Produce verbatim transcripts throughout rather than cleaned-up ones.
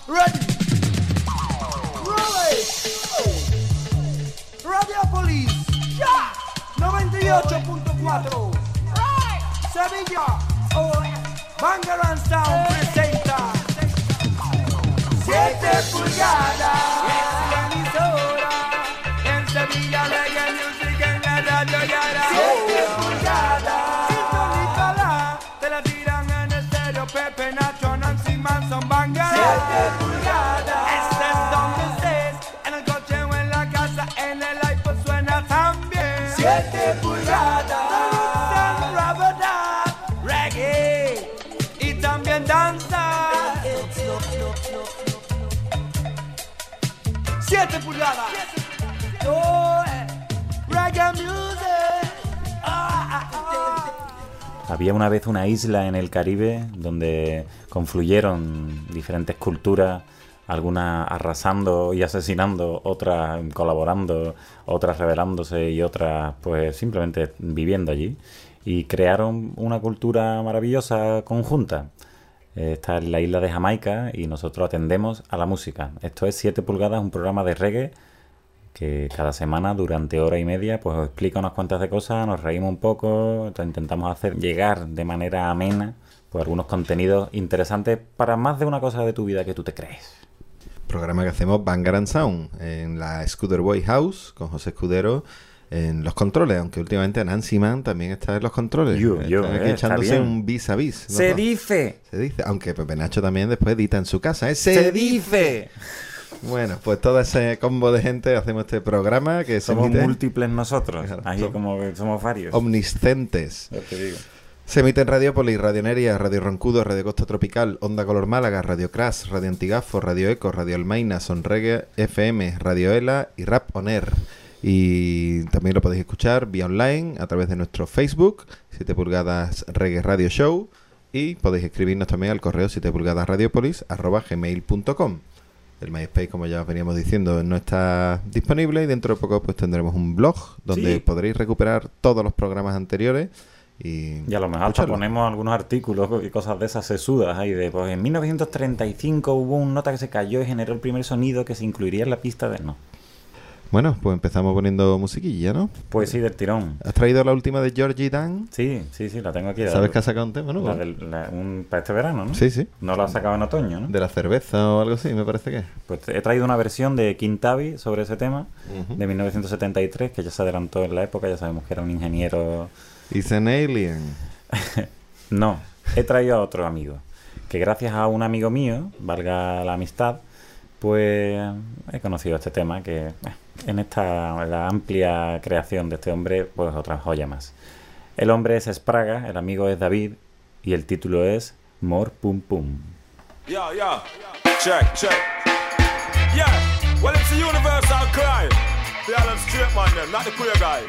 Ready. Roll it. Radiopolis. Ya. noventa y ocho punto cuatro. Sevilla. Oh. Bangarang Sound presenta siete pulgadas. Es la emisora. En Sevilla Reggae Music en la radio Yara. siete pulgadas. Sintonízala. Te la tiran en estéreo. Pepe, Nacho, Nancy, Manson, Banga. siete pulgadas. Estés donde estés. En el coche o en la casa. En el iPod suena también. siete pulgadas. Reggae. Y también danza. siete pulgadas. Oh, eh. Reggae music. Ah, ah, ah. Había una vez una isla en el Caribe donde confluyeron diferentes culturas, algunas arrasando y asesinando, otras colaborando, otras rebelándose y otras pues simplemente viviendo allí. Y crearon una cultura maravillosa conjunta. Esta es la isla de Jamaica y nosotros atendemos a la música. Esto es siete pulgadas, un programa de reggae que cada semana durante hora y media pues os explica unas cuantas de cosas, nos reímos un poco, intentamos hacer llegar de manera amena pues algunos contenidos interesantes para más de una cosa de tu vida que tú te crees. Programa que hacemos Bangarang Sound en la Scooter Boy House con José Escudero en los controles, aunque últimamente Nancy Man también está en los controles. Yo, yo, está aquí eh, echándose está un vis a vis. Se ¿no? dice. Se dice, aunque Pepe Nacho también después edita en su casa. ¿eh? Se, Se, se dice. Bueno, pues todo ese combo de gente hacemos este programa que somos se emite... múltiples nosotros, Claro, así somos como que somos varios. Omniscientes. Yo te digo. Se emite en Radiopolis, Radio Neria, Radio Roncudo, Radio Costa Tropical, Onda Color Málaga, Radio Crash, Radio Antigafo, Radio Eco, Radio Almaina, Sonreggae F M, Radio Ela y Rap On Air. Y también lo podéis escuchar vía online a través de nuestro Facebook, siete pulgadas Reggae Radio Show, y podéis escribirnos también al correo siete pulgadas radiopolis arroba gmail punto com. El MySpace, como ya os veníamos diciendo, no está disponible y dentro de poco pues tendremos un blog donde sí. podréis recuperar todos los programas anteriores. Y, y a lo mejor hasta ponemos algunos artículos y cosas de esas sesudas ahí de pues en mil novecientos treinta y cinco hubo un nota que se cayó y generó el primer sonido que se incluiría en la pista de... No. Bueno, pues empezamos poniendo musiquilla, ¿no? Pues sí, del tirón. ¿Has traído la última de Georgie Dan? Sí, sí, sí, la tengo aquí. ¿Sabes la, que ha sacado un tema, no? La del, la, un, para este verano, ¿no? Sí, sí. No la ha sacado en otoño, ¿no? De la cerveza o algo así, me parece que. Pues he traído una versión de Quintavi sobre ese tema, uh-huh. de mil novecientos setenta y tres, que ya se adelantó en la época, ya sabemos que era un ingeniero... It's an alien. No, he traído a otro amigo, que gracias a un amigo mío, valga la amistad, pues he conocido este tema que eh, en esta en la amplia creación de este hombre, pues otra joya más. El hombre es Spraga, el amigo es David y el título es More Pum Pum. Yeah, yeah, check, check. Yeah, well it's a universal cry. The Alan straight man them, not the queer guys.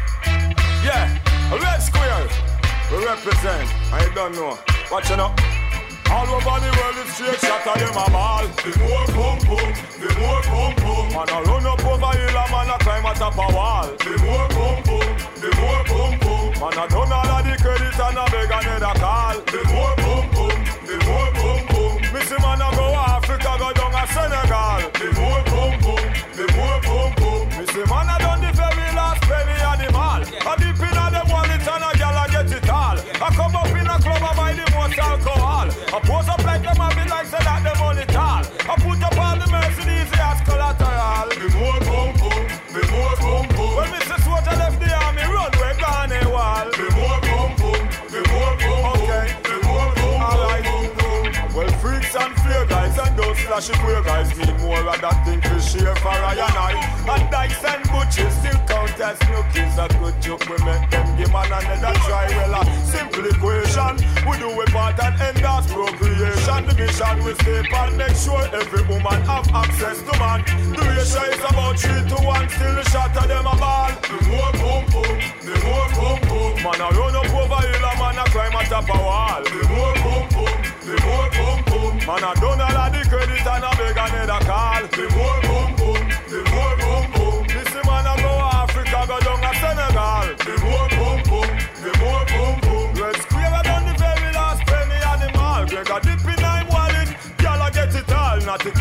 Yeah, a red square. We represent, I don't know. Watch it up. All over the world, it's straight shot of them a ball. The more pum pum, the more pum pum. Man a run up over hill, a man a climb atop a wall. The more pum pum, the more pum pum. Man a done all of the credit and a beg another call. The more pum pum, the more pum pum. Missy man a go Africa, go down a Senegal. The more pum pum, the more pum pum. Missy man a done the very last penny of the mall. A dip in a them wallet and a gal a get it all. I come up in a club and buy the most alcohol. I pose up like them and be like say that them on it all. I put up all the Mercedes as collateral. The more boom boom, the more boom boom. When Mister Swatter left the army, run way gone a wall. The more boom boom, the more boom boom. Okay, the more boom alright. Well, freaks and fear guys and those flashy queer guys need more of that thing to share for I and I. And dice and butchers still count as nookies. A good joke we make them give man another try. Well, a simple equation. We do it part and end as procreation. The mission we stay and make sure every woman have access to man. The ratio is about three to one. Still the shot of them a ball. The more boom boom, the more boom boom. Man a run up over hill, a man a climb atop a wall. The more boom boom, the more boom boom. Man a done all of the credit and a beg another call. The more boom boom, the more boom boom. This man a go Africa, go down a Senegal. The more boom boom, the more boom boom. Red Square a done the very last penny of the mall. Greg a dip in him wallet, y'all a get it all. Not the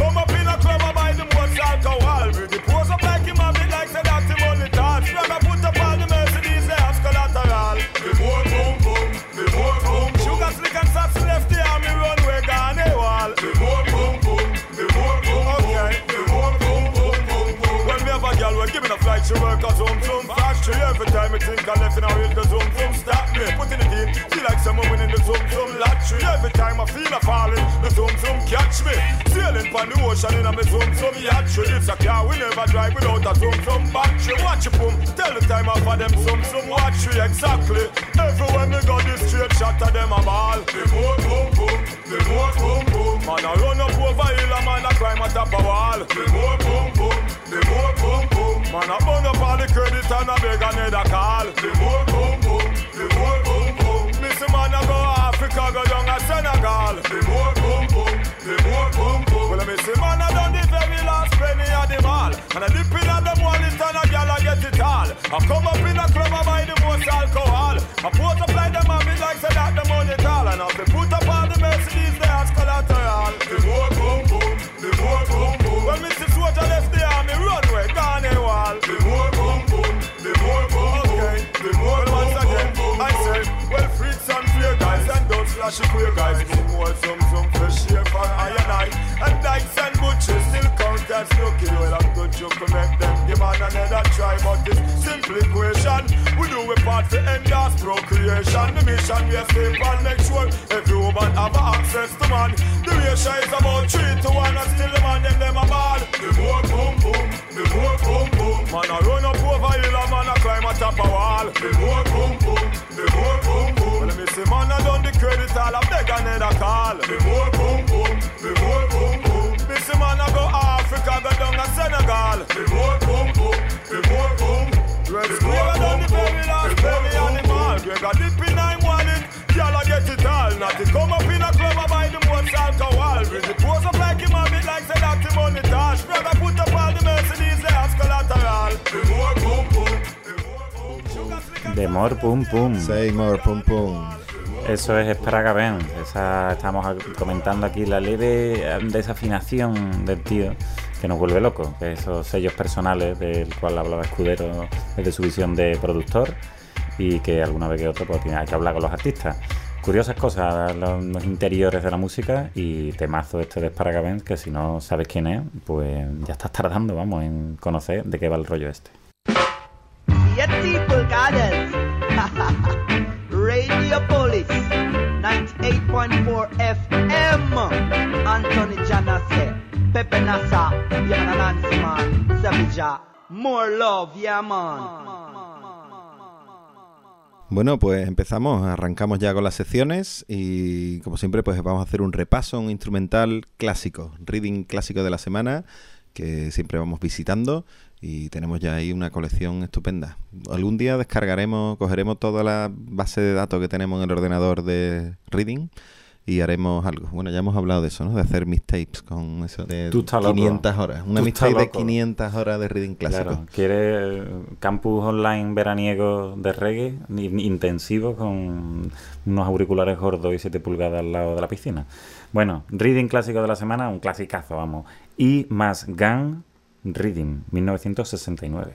will the zoom zoom stop me. Putting it in, feel like someone winning the zoom zoom lottery. Every time I feel a falling, the zoom zoom catch me. Sailing on the ocean in a me zoom zoom yacht. It's a car we never drive without a zoom zoom battery. Watch it boom, tell the time off of them zoom zoom watch me exactly. Everywhere me go, this straight shot of them a ball. The more boom boom, the more boom boom. Man I run up over hill, a man a climb a top a wall. The more boom boom, the more boom boom. Man a burn up all the credit and a beg another call. The more boom boom, the more boom boom. Missy man a go Africa, go down a Senegal. The more boom boom, the more boom boom. Well, Missy man a done the very last penny of the mall. And a dip in at them wallet and a gal a get it all. I come up in a club and buy the most alcohol. I put up like them and me like say that the money tall. And I say put up all the Mercedes they as collateral. The more boom boom, the more boom boom. When Mister Soldier left the army runway, gone a wall. The more boom boom, the more boom boom. Okay, the more well, once again, boom, boom, I say, well freaks and clear guys and don't slash it queer guys. Boom more some some fresh here for I and I. And dykes and butchers still count as lucky. Well I'm good you can make them give man another try. But this simple equation, we do a part for end as procreation. The mission we are safe and make sure every woman have access to man. The ratio is about three to one and still the man them them a ball. The more boom boom, the more boom boom. Man a run up over hill, a man a climb a top a wall. The more boom boom, the more boom boom. Well me say man a done the credit all a beg another call. The more boom boom, the more boom boom. Me say man a go Africa, go down a Senegal. The more boom boom, the more boom. Red Square done the very last penny on the mall. You got dip in nine wallet, y'all a get it all. Not to come up in a club and buy the most alcohol. With the pose up like him and it like say that the money touch. Brother put up all the Mercedes there as collateral. The more boom boom, the more boom boom. De more pum pum. Say more pum pum. Eso es Sprague Band. Esa, estamos comentando aquí la leve desafinación del tío que nos vuelve loco, que esos sellos personales del cual hablaba Escudero desde su visión de productor y que alguna vez que otro pues, hay que hablar con los artistas. Curiosas cosas, los, los interiores de la música y temazo este de Sprague Band, que si no sabes quién es, pues ya estás tardando, vamos, en conocer de qué va el rollo este. Radio Police ninety-eight point four F M. Anthony Janase, Pepe Nasa, Yana Nancy man, Savija, more love, yeah man. Bueno, pues empezamos, arrancamos ya con las secciones y como siempre pues vamos a hacer un repaso, un instrumental clásico, reading clásico de la semana que siempre vamos visitando. Y tenemos ya ahí una colección estupenda. Algún día descargaremos, cogeremos toda la base de datos que tenemos en el ordenador de Reading y haremos algo. Bueno, ya hemos hablado de eso, ¿no? De hacer mixtapes con eso de quinientas horas. Una mixtape de quinientas horas de Reading clásico. Claro. ¿Quieres campus online veraniego de reggae intensivo con unos auriculares gordos y siete pulgadas al lado de la piscina? Bueno, Reading clásico de la semana, un clasicazo, vamos. Y más Gang Reading, mil novecientos sesenta y nueve.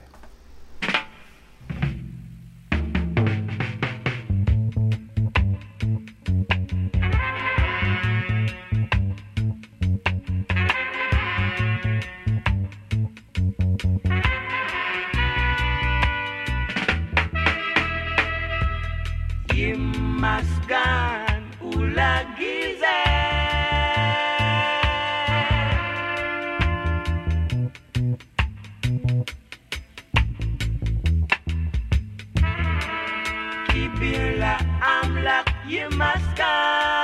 Maskan ulagize Kibila amlak yimaskan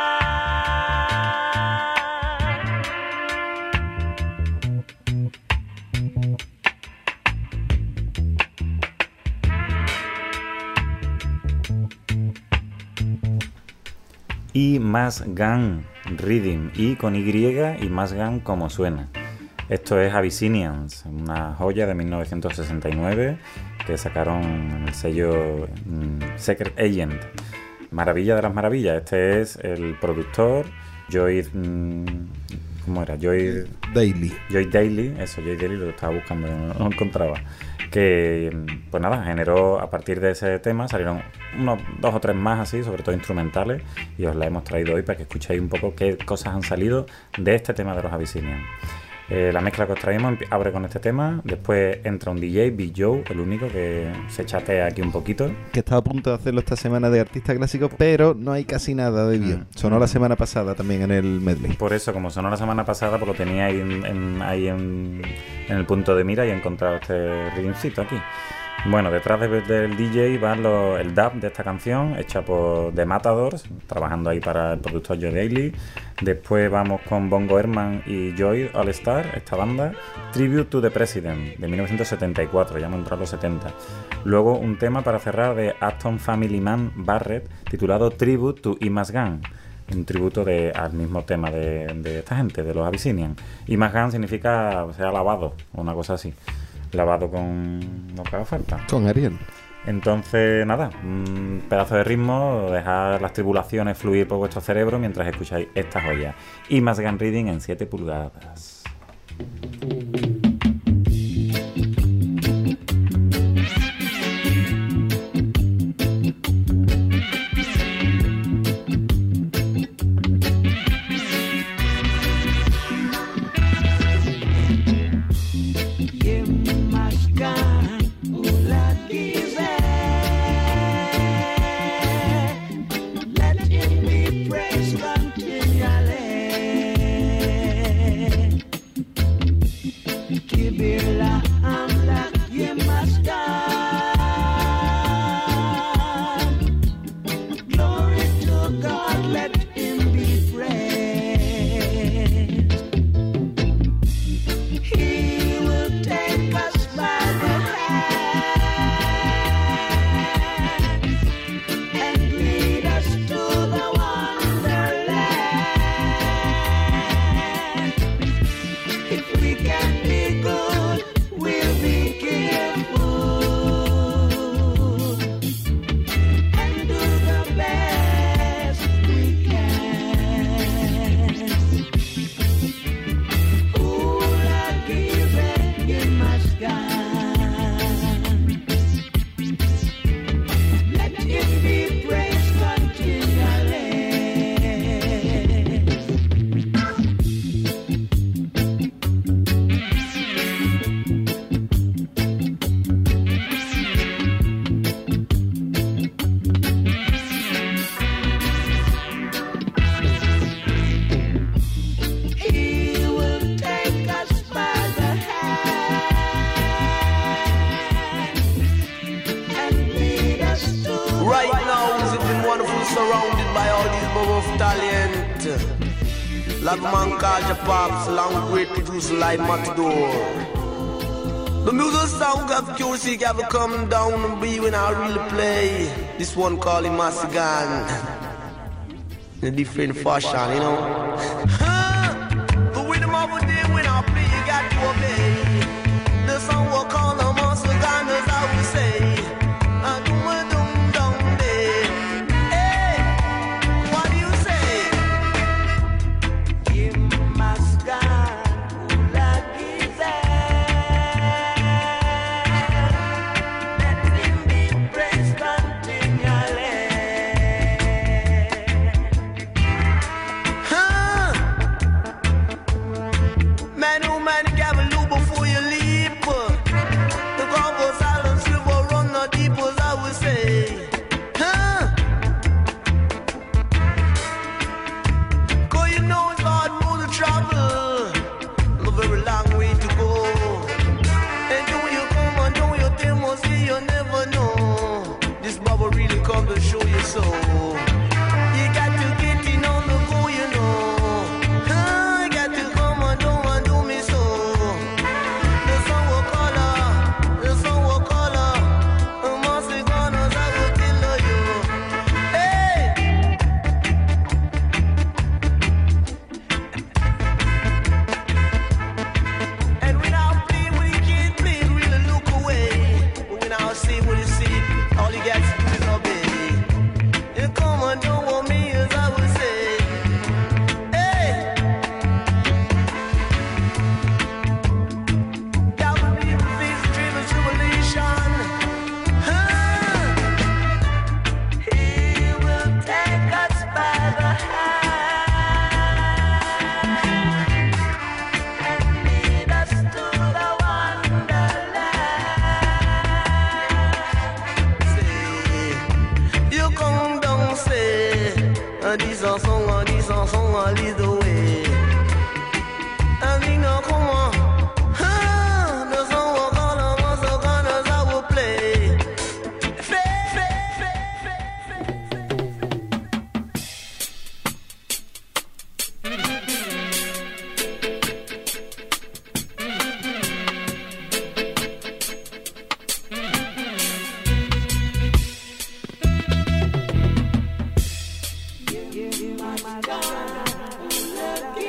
Y más Gang Reading, y con Y y más Gang como suena. Esto es Abyssinians, una joya de mil novecientos sesenta y nueve que sacaron en el sello mm, Secret Agent. Maravilla de las maravillas. Este es el productor Joy, mm, ¿cómo era? Joy Daily. Joy Daily, eso, Joy Daily, lo estaba buscando, no lo encontraba. Que, pues nada, generó, a partir de ese tema salieron unos dos o tres más así, sobre todo instrumentales, y os la hemos traído hoy para que escuchéis un poco qué cosas han salido de este tema de los Abyssinians. Eh, la mezcla que os traemos empi- abre con este tema, después entra un D J, Big Joe, el único que se chatea aquí un poquito. Que estaba a punto de hacerlo esta semana de artista clásico, pero no hay casi nada de vídeo. Mm. Sonó la semana pasada también en el medley. Por eso, como sonó la semana pasada, pues lo tenía ahí en, en- ahí en, en el punto de mira y he encontrado este rinconcito aquí. Bueno, detrás de- del D J va los- el dub de esta canción, hecha por The Matadors, trabajando ahí para el productor Joe Daly. Después vamos con Bongo Herman y Joy All Star, esta banda, Tribute to the President, de mil novecientos setenta y cuatro, ya hemos entrado a los setenta. Luego un tema para cerrar de Acton Family Man Barrett, titulado Tribute to Imaz Gan, un tributo de, al mismo tema de, de esta gente, de los Abyssinian. Imaz Gan significa, o sea, lavado, o una cosa así. Lavado con lo que haga falta. Con Ariel. Entonces, nada, un pedazo de ritmo, dejar las tribulaciones fluir por vuestro cerebro mientras escucháis esta joya. Imaz Gan Reading en siete pulgadas. Surrounded by all these bubble of talent. Like man called your pops, along with great producer like Matador. The music sound of curiosity ever come down and be when I really play. This one called him Masigan. In a different fashion, you know. Huh? The rhythm of a day when I play, you got to obey. The song will call them Masigan, as I would say. I do my dum dum day. Hey, what do you say? Give Masigan, who like his let him be praised continually. Huh? Man, oh man, you got a loop before you leap. The combo silence, you will run the deep, as I would say. Huh? Cause you know it's hard road to travel, a very long way to go. And do you come and do your thing, must see you never know. This bubble really come to show you so. You got to get in on the go, you know. Huh? You got to come and do and do me so. The sun will color, the sun will color. The monster gonna, I will kill you. Hey! And when I play, when you can't play, really look away. But when I say what you see, all you got to do is obey. You come And this a song, and this a song, a lead the way. And we know come on. Ah, the song will call on us, the gunners I will play. Yeah.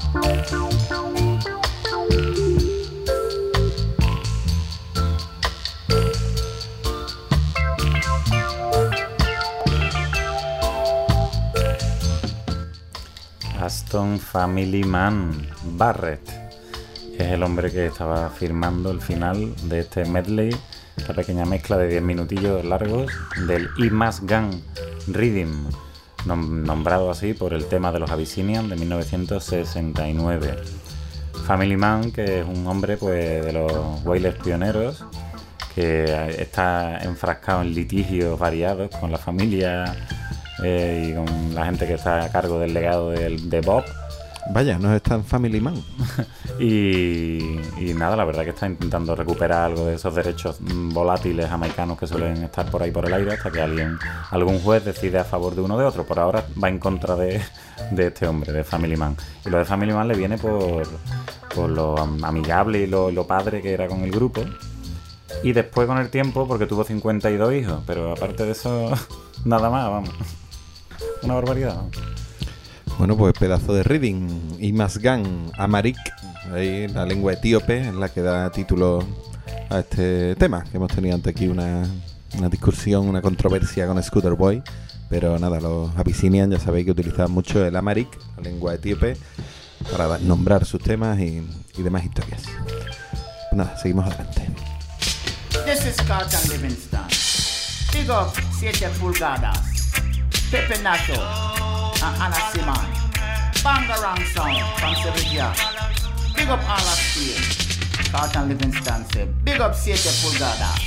Aston Family Man Barrett es el hombre que estaba firmando el final de este medley, esta pequeña mezcla de diez minutillos largos del I Must Gun Rhythm, nom- nombrado así por el tema de los Abyssinian de mil novecientos sesenta y nueve. Family Man, que es un hombre pues de los Wailers pioneros, que está enfrascado en litigios variados con la familia eh, y con la gente que está a cargo del legado de, de Bob. Vaya, no es tan Family Man. y, y nada, la verdad que está intentando recuperar algo de esos derechos volátiles jamaicanos que suelen estar por ahí por el aire, hasta que alguien, algún juez decide a favor de uno o de otro. Por ahora va en contra de, de este hombre, de Family Man. Y lo de Family Man le viene por, por lo amigable y lo, lo padre que era con el grupo. Y después con el tiempo, porque tuvo cincuenta y dos hijos, pero aparte de eso, nada más, vamos. Una barbaridad, ¿no? Bueno, pues pedazo de reading. I Must Gun Amharic, ahí la lengua etíope es la que da título a este tema, que hemos tenido antes aquí una, una discusión, una controversia con Scooter Boy. Pero nada, los Abyssinian ya sabéis que utilizaban mucho el Amharic, la lengua etíope, para nombrar sus temas y, y demás historias. Pues nada, seguimos adelante. This is Carlton Livingston. Big up siete pulgadas, Pepe Nato, and Anna Simon. Bangarang sound from Sevilla. Big up all of Spain. Carlton Livingston said, big up siete pulgadas.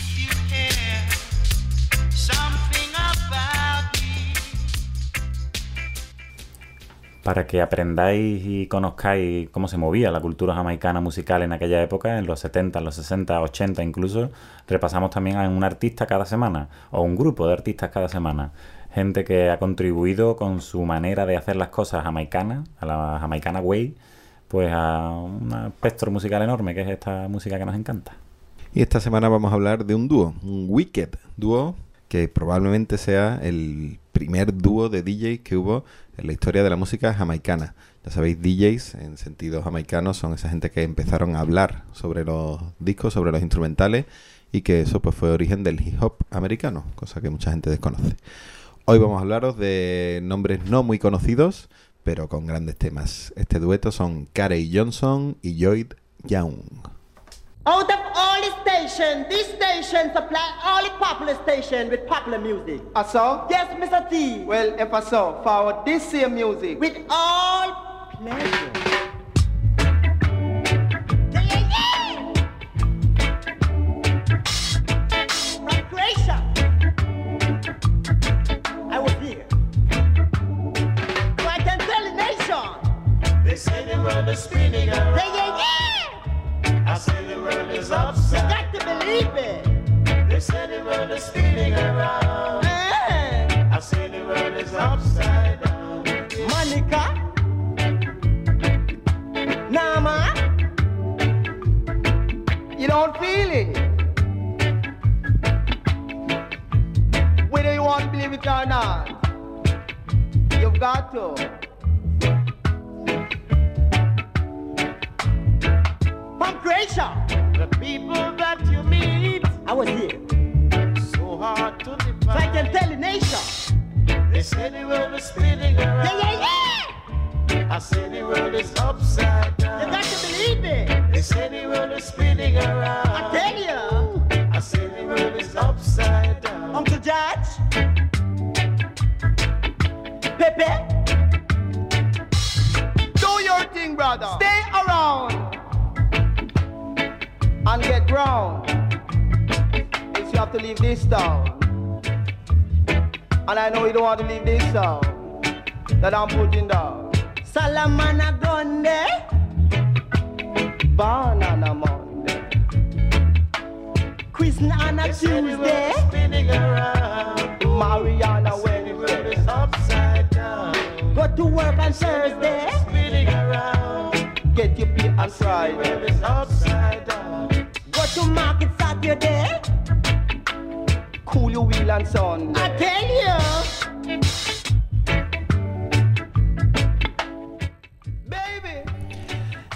Something about me. Para que aprendáis y conozcáis cómo se movía la cultura jamaicana musical en aquella época, en los setenta, en los sesenta, ochenta incluso, repasamos también a un artista cada semana, o un grupo de artistas cada semana. Gente que ha contribuido con su manera de hacer las cosas jamaicanas, a la jamaicana way, pues a un espectro musical enorme, que es esta música que nos encanta. Y esta semana vamos a hablar de un dúo, un Wicked dúo, que probablemente sea el primer dúo de D Js que hubo en la historia de la música jamaicana. Ya sabéis, D Js en sentido jamaicano son esa gente que empezaron a hablar sobre los discos, sobre los instrumentales, y que eso pues fue origen del hip hop americano, cosa que mucha gente desconoce. Hoy vamos a hablaros de nombres no muy conocidos, pero con grandes temas. Este dueto son Carey Johnson y Lloyd Young. Out of all the stations, this station supply all the popular station with popular music. I saw? Yes, Mister T. Well, if I saw, forward this same music. With all pleasure. Yeah, yeah, yeah. From Croatia, I was here. So I can tell the nation. They say the world is spinning around. Yeah, yeah, yeah. I say the world is You upside. got to believe it. They say the world is spinning around. Eh. I say the world is upside down. Monica, Nama, You don't feel it. Whether you want to believe it or not, you've got to. from Croatia, The people that you meet, I was here. so hard to So I can define. tell the nation. They say the world is spinning around. Yeah, yeah, yeah. I say the world is upside You down. got to believe it. They say the world is spinning I around. tell you. I say the world is upside down. Uncle George, Pepe, Do your thing, brother. Stay around and get ground. Else you have to leave this town. And I know you don't want to leave this town that I'm putting down. Salamana Gonde, Banana Monday. Christian on a They say the world Tuesday, is spinning around. Mariana I say the world Wednesday. is upside down. go to work on Thursday, Spinning around. Get your pay on The world Friday. is upside down. go to market Saturday. Cool your wheel on Sunday. I tell you. Baby.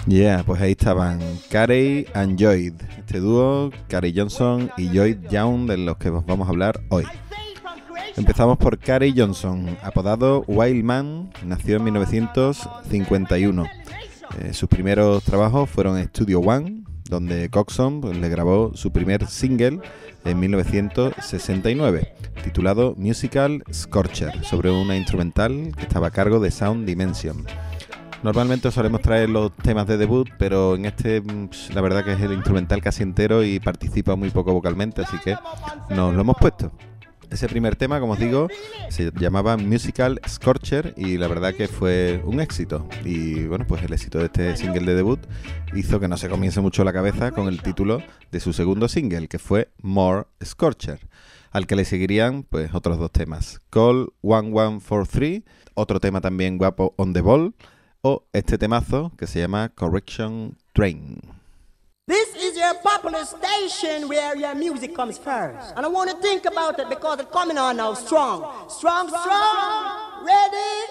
Yeah, pues ahí estaban Carey and Lloyd, este dúo, Carey Johnson y Lloyd Young, de los que os vamos a hablar hoy. Empezamos por Carey Johnson, apodado Wild Man, nació en mil novecientos cincuenta y uno. Eh, sus primeros trabajos fueron en Studio One, donde Coxon pues, le grabó su primer single en mil novecientos sesenta y nueve, titulado Musical Scorcher, sobre una instrumental que estaba a cargo de Sound Dimension. Normalmente solemos traer los temas de debut, pero en este la verdad que es el instrumental casi entero y participa muy poco vocalmente, así que nos lo hemos puesto. Ese primer tema, como os digo, se llamaba Musical Scorcher y la verdad que fue un éxito. Y bueno, pues el éxito de este single de debut hizo que no se comience mucho la cabeza con el título de su segundo single, que fue More Scorcher, al que le seguirían pues otros dos temas, Call one one four three, otro tema también guapo, On the Ball, o este temazo que se llama Correction Train. This is your popular station where your music comes first. And I want to think about it because it's coming on now strong. Strong, strong. Ready,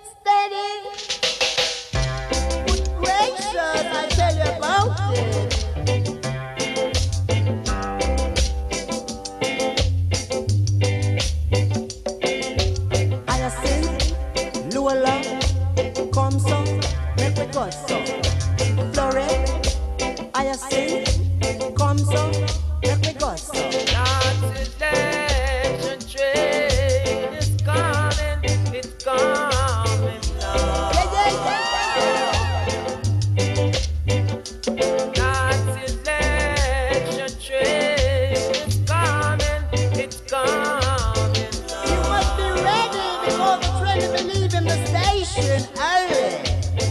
steady. Good gracious, I tell you about it. Hyacinth, Luella, come so, make me go so. Florette, Hyacinth, come so, make me go so. Nazi selection train is coming, it's coming now. Yeah, yeah, yeah. Nazi selection train is coming, it's coming now. You must be ready because the train will be leaving the station early.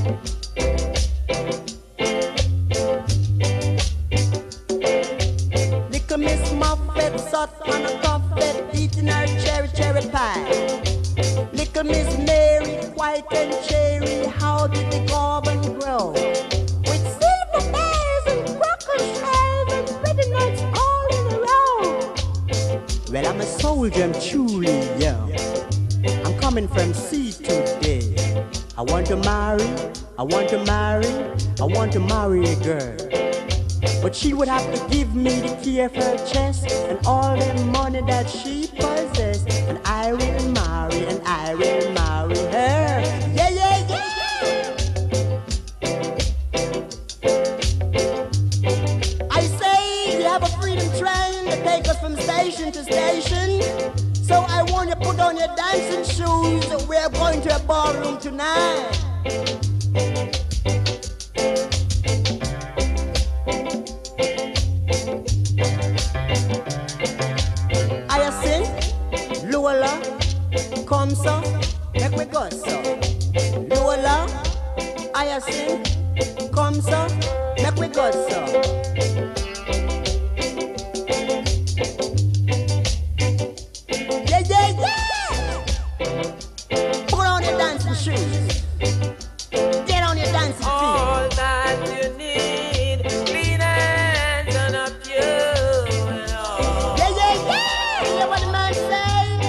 Miss Muffet sat on a coffet eating her cherry cherry pie. Little Miss Mary, white and cherry, how did the garden grow? With silver bells and cracker shells and pretty nuts all in a row. Well, I'm a soldier, I'm truly young. I'm coming from sea today. I want to marry, I want to marry, I want to marry a girl. But she would have to give me the key of her chest and all the money that she possessed. And I will marry, and I will marry her. Yeah, yeah, yeah! I say we have a freedom train that takes us from station to station. So I want you to put on your dancing shoes. We're going to a ballroom tonight. Come so, make me go so. Lola, Hyacinth, come so, make me go so. Yeah, yeah, yeah! Put on your dancing shoes. Get on your dancing feet. All that you need, clean hands and a pure and all. Yeah, yeah, yeah! Hear what the man say?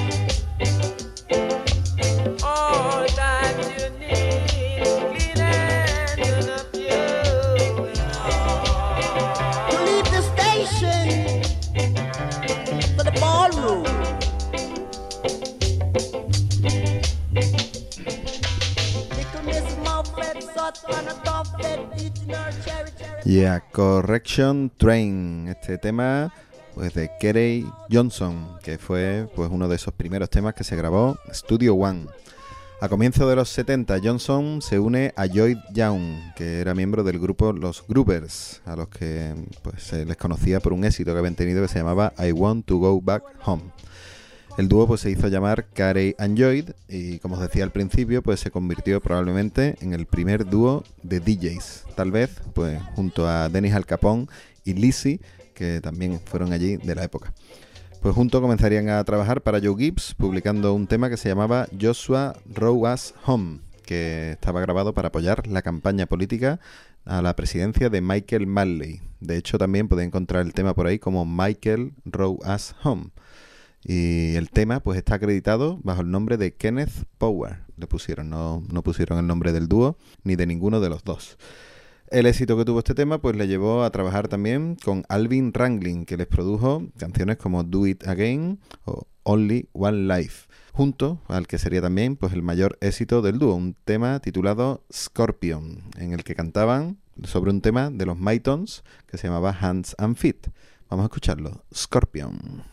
Yeah, Correction Train, este tema pues de Carey Johnson, que fue pues uno de esos primeros temas que se grabó Studio One. A comienzos de los setenta, Johnson se une a Lloyd Young, que era miembro del grupo Los Groovers, a los que pues se les conocía por un éxito que habían tenido que se llamaba I Want to Go Back Home. El dúo pues se hizo llamar Carey and Lloyd y, como os decía al principio, pues se convirtió probablemente en el primer dúo de D Js, tal vez pues junto a Dennis Al Capone y Lizzy, que también fueron allí de la época. Pues juntos comenzarían a trabajar para Joe Gibbs, publicando un tema que se llamaba Joshua Row Us Home, que estaba grabado para apoyar la campaña política a la presidencia de Michael Manley. De hecho, también podéis encontrar el tema por ahí como Michael Row Us Home. Y el tema pues está acreditado bajo el nombre de Kenneth Power. Le pusieron, no, no pusieron el nombre del dúo ni de ninguno de los dos. El éxito que tuvo este tema pues le llevó a trabajar también con Alvin Ranglin, que les produjo canciones como Do It Again o Only One Life, junto al que sería también pues el mayor éxito del dúo, un tema titulado Scorpion, en el que cantaban sobre un tema de los Maytons que se llamaba Hands and Feet. Vamos a escucharlo. Scorpion.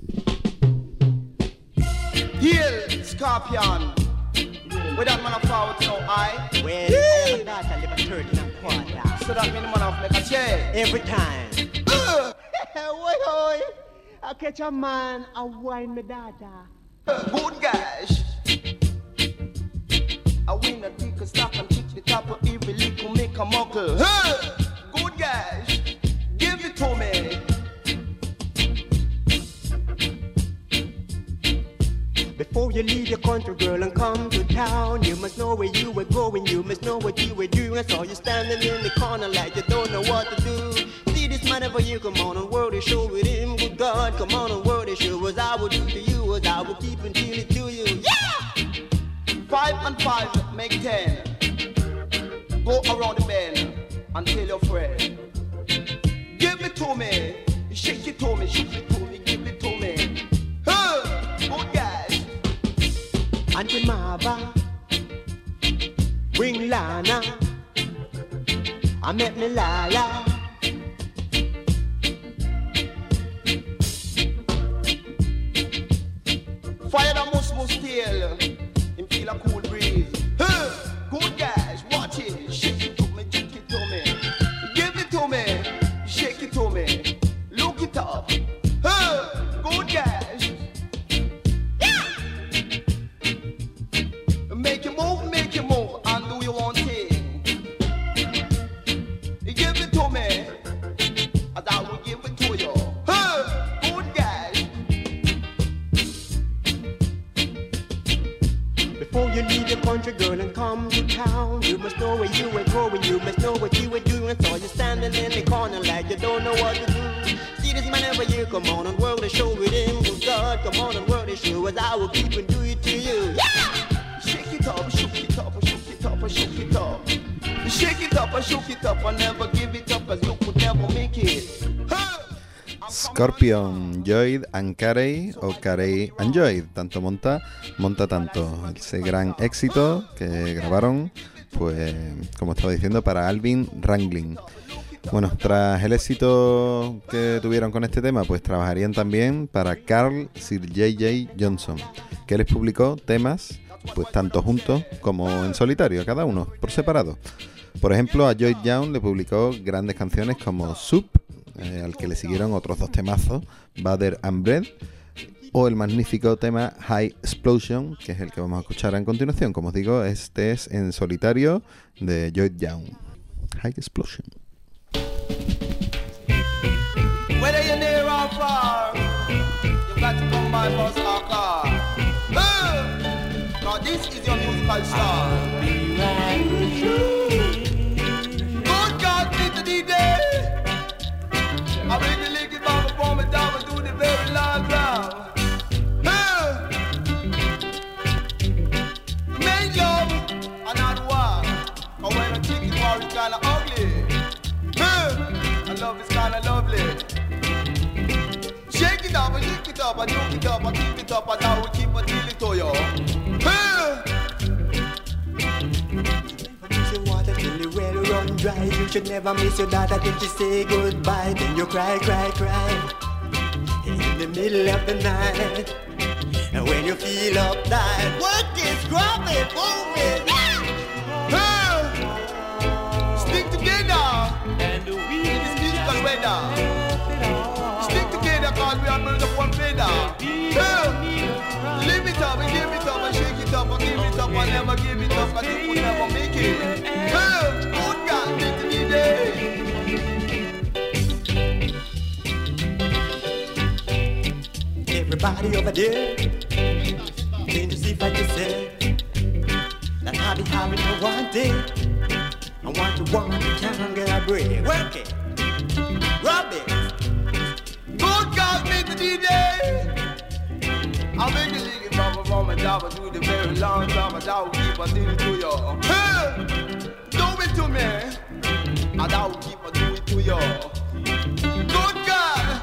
Heal, Scorpion. With that man of power to know I. Well, I have a daughter live a thirteen and quarter. So that mean the man of make a chair. Every time. Uh, Wait, wait. I catch a man, I wine my daughter. good guys. I win a dick a stock and kick the top of every little make a muckle. Huh? Good guys. Give it to me. Before you leave your country, girl, and come to town, you must know where you were going, you must know what you were doing. I saw you standing in the corner like you don't know what to do. See this man over here, come on and world a show with him. Good God, come on and world a show. As I would do to you, as I would keep until it to you. Yeah! Five and five make ten. Go around the bend and tell your friend. Give it to me. Shake it to me, shake it to me, give it to me. Huh? Good guys. Auntie Maba, bring Lana. I met me Lala. Fire the must must tail. Him feel a cool breeze. Huh? Good guys, watch it. Shake it to me, shake it to me. Give it to me, shake it to me. Look it up. Huh? Good guys. Yeah! Make you move, make you move, and do your own thing. Give it to me, as I will give it to you. Huh? Good guys. Before you leave your country, girl, and come to town, you must know where you were going, you must know what you were doing. I saw you standing in the corner like you don't know what to do. See this man over here, come on and world a show with him. Good God, come on and world a show, as I will keep and do it to you. Yeah! Shake it up, shook it up, shook it up, shook it up. Shake it up, shook it up, and never give it up, cause you could never make it. Huh? Scorpion, Joyd and Carey, o Carey and Joyd, tanto monta, monta tanto. Ese gran éxito que grabaron, pues, como estaba diciendo, para Alvin Ranglin. Bueno, tras el éxito que tuvieron con este tema, pues trabajarían también para Carl Sir J J Johnson, que les publicó temas, pues tanto juntos como en solitario, cada uno por separado. Por ejemplo, a Joyd Young le publicó grandes canciones como Soup, eh, al que le siguieron otros dos temazos, Butter and Bread, o el magnífico tema High Explosion, que es el que vamos a escuchar a continuación. Como os digo, este es en solitario de Joyd Young. High Explosion. Whether you're near or far, you've got to come by bus or car. Huh? Now this is your musical star. Good God, Mister D J, I bring the liquid bomb upon me down and do the very long round. Huh? Make love and not war. Cause when a chicken war is kinda ugly, huh? And love is kinda lovely. Shake it up and shake it up and juke it up and keep it up and I will keep a deal it to you. Huh? Till the well run dry, you should never miss your daughter till she say goodbye. Then you cry, cry, cry in the middle of the night. And when you feel uptight, work it, scrub it, move it. Huh? Stick together and we in this musical weather. Stick together cause we are built up one feather. Huh? Live it up and give it up and shake it up and give it up and never give it up cause you could never make it. Huh? Good God, Mister D J. Everybody over there, came to see if I can say that I'll be having a one day. I want to walk the town, get a break. Work it, rub it. Good God, Mister D J. I'll make a league from from my job and do the very long job and I will keep a thing to you. Hey, do it to me. I will keep on doing it to you. Good God.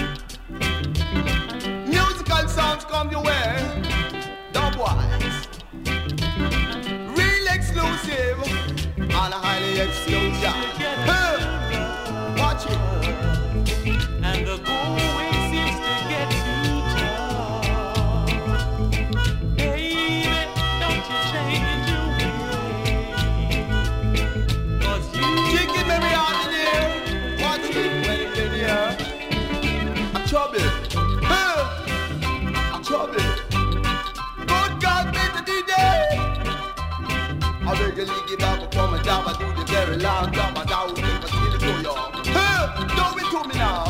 Musical songs come your way. Dubwise. Real exclusive. And a highly exclusive. Hey. Watch it. And the going seems to get too tough. Baby, don't you change your way. 'Cause you Chicken baby on in here. Watch it when it's in here. A trouble. Hey. A trouble. Good God, Mister D J. I regularly give up from a job. I do the very long job. I don't give a steal it to you. Hey. Do it to me now.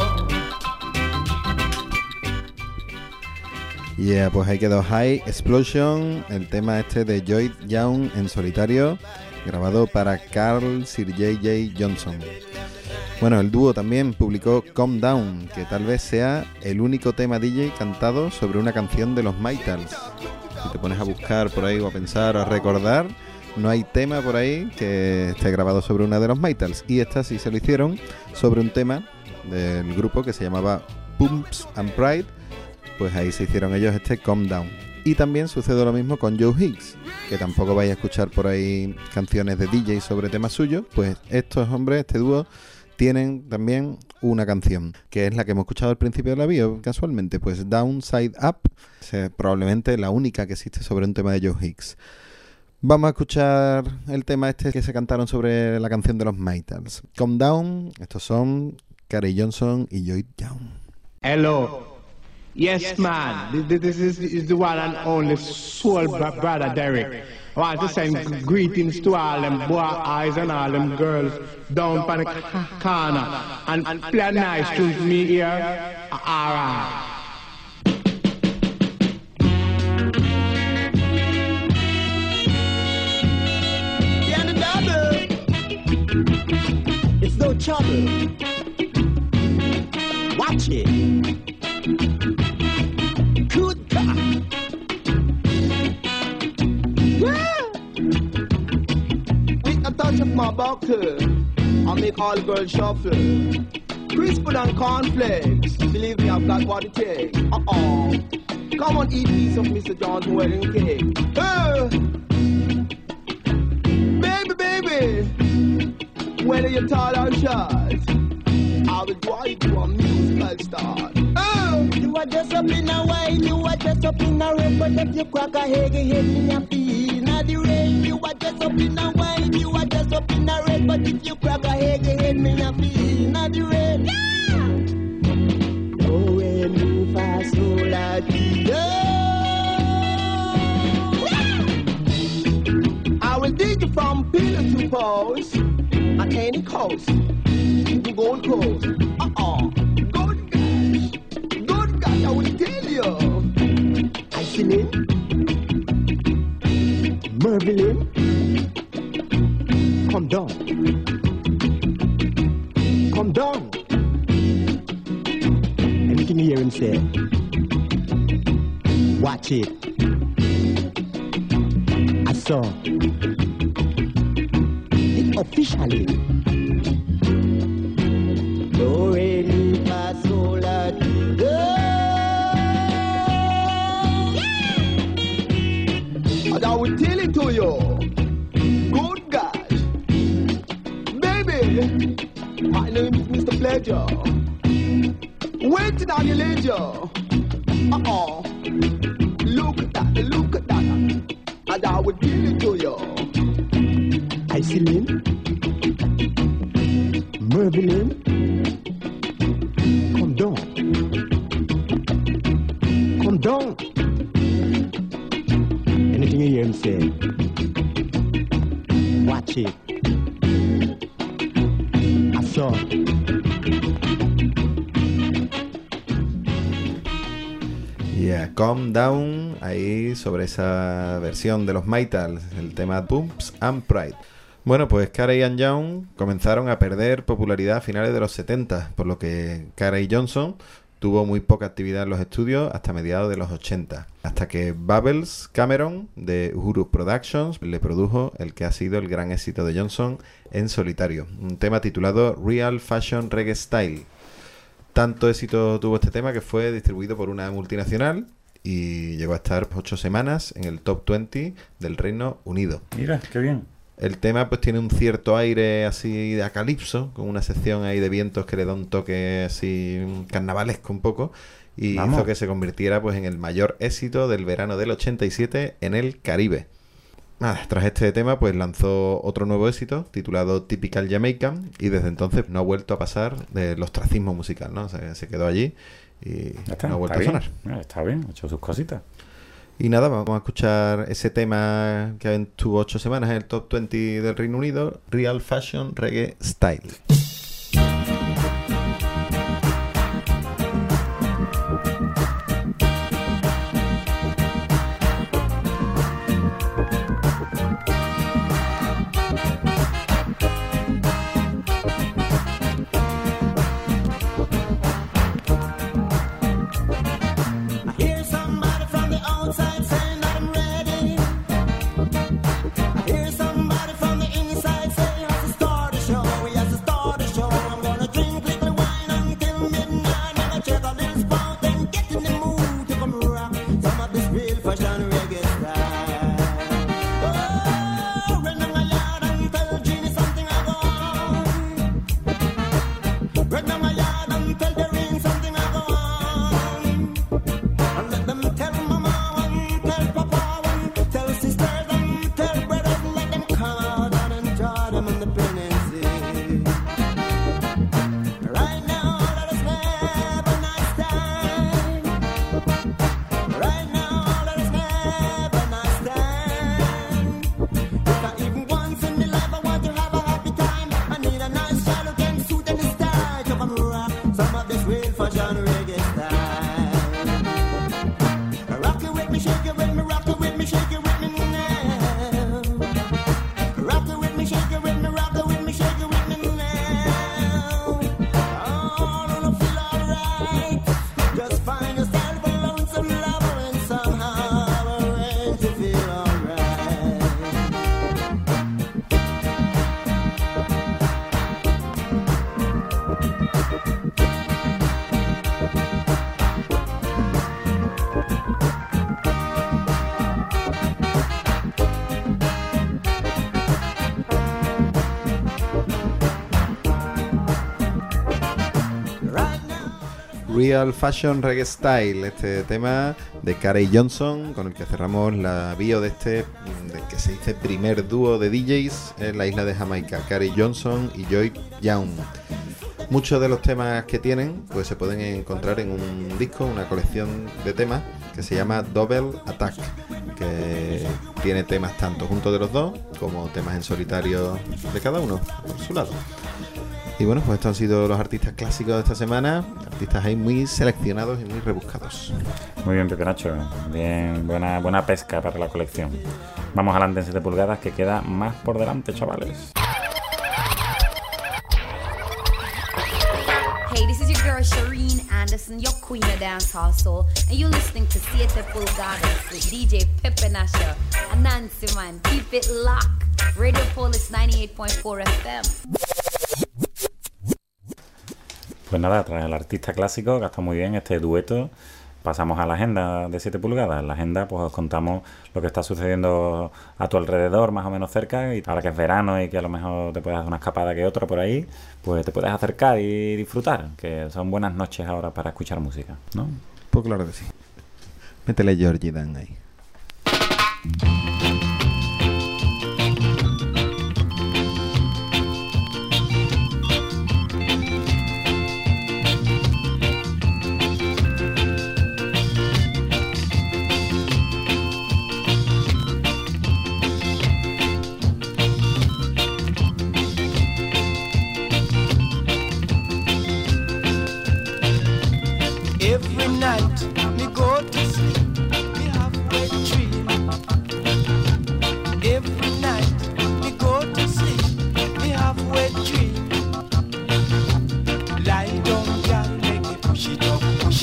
Yeah, pues ahí quedó High Explosion, el tema este de Joy Young en solitario, grabado para Carl Sir J J Johnson. Bueno, el dúo también publicó Calm Down, que tal vez sea el único tema D J cantado sobre una canción de los Maytals. Si te pones a buscar por ahí o a pensar o a recordar, no hay tema por ahí que esté grabado sobre una de los Maytals. Y esta sí se lo hicieron sobre un tema del grupo que se llamaba Pumps and Pride. Pues ahí se hicieron ellos este Calm Down. Y también sucede lo mismo con Joe Higgs, que tampoco vais a escuchar por ahí canciones de D J sobre temas suyos. Pues estos hombres, este dúo, tienen también una canción, que es la que hemos escuchado al principio de la bio, casualmente, pues Downside Up, es probablemente la única que existe sobre un tema de Joe Higgs. Vamos a escuchar el tema este que se cantaron sobre la canción de los Maytals. Calm Down, estos son Carey Johnson y Joy Young. Hello. Yes, man. This, this is, is the one and only soul bro- brother Derek. I want to send greetings to all them boys and all them girls down by the c- corner and, and play a nice tune for me here. All right. Yeah, the double. It's no trouble. Watch it. Good God. Yeah. With a touch of my buckle, I make all girls shuffle. Crisper than cornflakes. Believe me, I've got what it takes. Uh-oh. Come on, eat piece of Mister John's wedding cake. Hey. Baby, baby. Whether you're tall or short, I will drive you a musical star. Oh. You are just up in a wine, you are just up in a rain, but if you crack a egg, you hit me a pee. Now the rain, you are just up in a wine, you are just up in a rain, but if you crack a egg, you hit me a pee. Now the rain, yeah. Oh, when you fast, so like I will dig you from pillar to post on any coast. You Gold Coast. Uh-uh. Good gosh. Good gosh, I will tell you. Iceland, Mervylin, come down, come down. Anything you hear him say, watch it. I saw it officially. Do re mi fa sol la ti do. And I will tell it to you. Good gosh. Baby, my name is Mister Pleasure. Waiting on your leisure. Uh-oh. Look at that, look at that. And I will tell it to you. Iceland, Mervylin, come down, come down. Anything you hear him say, watch it. I saw. Yeah, Calm Down, ahí sobre esa versión de los Maytals, el tema Pumps and Pride. Bueno, pues Carey and Young comenzaron a perder popularidad a finales de los setenta, por lo que Carey Johnson tuvo muy poca actividad en los estudios hasta mediados de los ochenta, hasta que Bubbles Cameron de Uhuru Productions le produjo el que ha sido el gran éxito de Johnson en solitario, un tema titulado Real Fashion Reggae Style. Tanto éxito tuvo este tema que fue distribuido por una multinacional y llegó a estar ocho semanas en el top veinte del Reino Unido. Mira, qué bien. El tema pues tiene un cierto aire así de calipso, con una sección ahí de vientos que le da un toque así carnavalesco un poco, y Vamos. hizo que se convirtiera pues en el mayor éxito del verano del ochenta y siete en el Caribe. Ah, tras este tema pues lanzó otro nuevo éxito titulado Typical Jamaican, y desde entonces no ha vuelto a pasar del ostracismo musical, ¿no? O sea, se quedó allí y está, no ha vuelto a bien. sonar. Mira, está bien, ha hecho sus cositas. Y nada, vamos a escuchar ese tema que estuvo ocho semanas en el top veinte del Reino Unido, Real Fashion Reggae Style. Real Fashion Reggae Style, este tema de Carey Johnson, con el que cerramos la bio de este, de que se dice primer dúo de D Js en la isla de Jamaica, Carey Johnson y Joy Young. Muchos de los temas que tienen pues se pueden encontrar en un disco, una colección de temas que se llama Double Attack, que tiene temas tanto juntos de los dos como temas en solitario de cada uno por su lado. Y bueno, pues estos han sido los artistas clásicos de esta semana, artistas ahí muy seleccionados y muy rebuscados. Muy bien, Pepe Nacho, bien, buena, buena pesca para la colección. Vamos adelante en siete pulgadas, que queda más por delante, chavales. Hey, this is your girl Shireen Anderson, your queen of dancehall soul, and you're listening to siete pulgadas with D J Pepe Nacho and Nancy Man. Keep it locked. Radio Polis ninety-eight point four F M. Pues nada, tras el artista clásico, que está muy bien este dueto, pasamos a la agenda de siete pulgadas. En la agenda pues os contamos lo que está sucediendo a tu alrededor, más o menos cerca, y ahora que es verano y que a lo mejor te puedes dar una escapada que otra por ahí, pues te puedes acercar y disfrutar, que son buenas noches ahora para escuchar música, ¿no? Pues claro que sí. Métele Georgie Dan ahí. Every night me go to sleep, me have wet dream. Every night me go to sleep, me have wet dream. Lie down, girl, make me push it up, push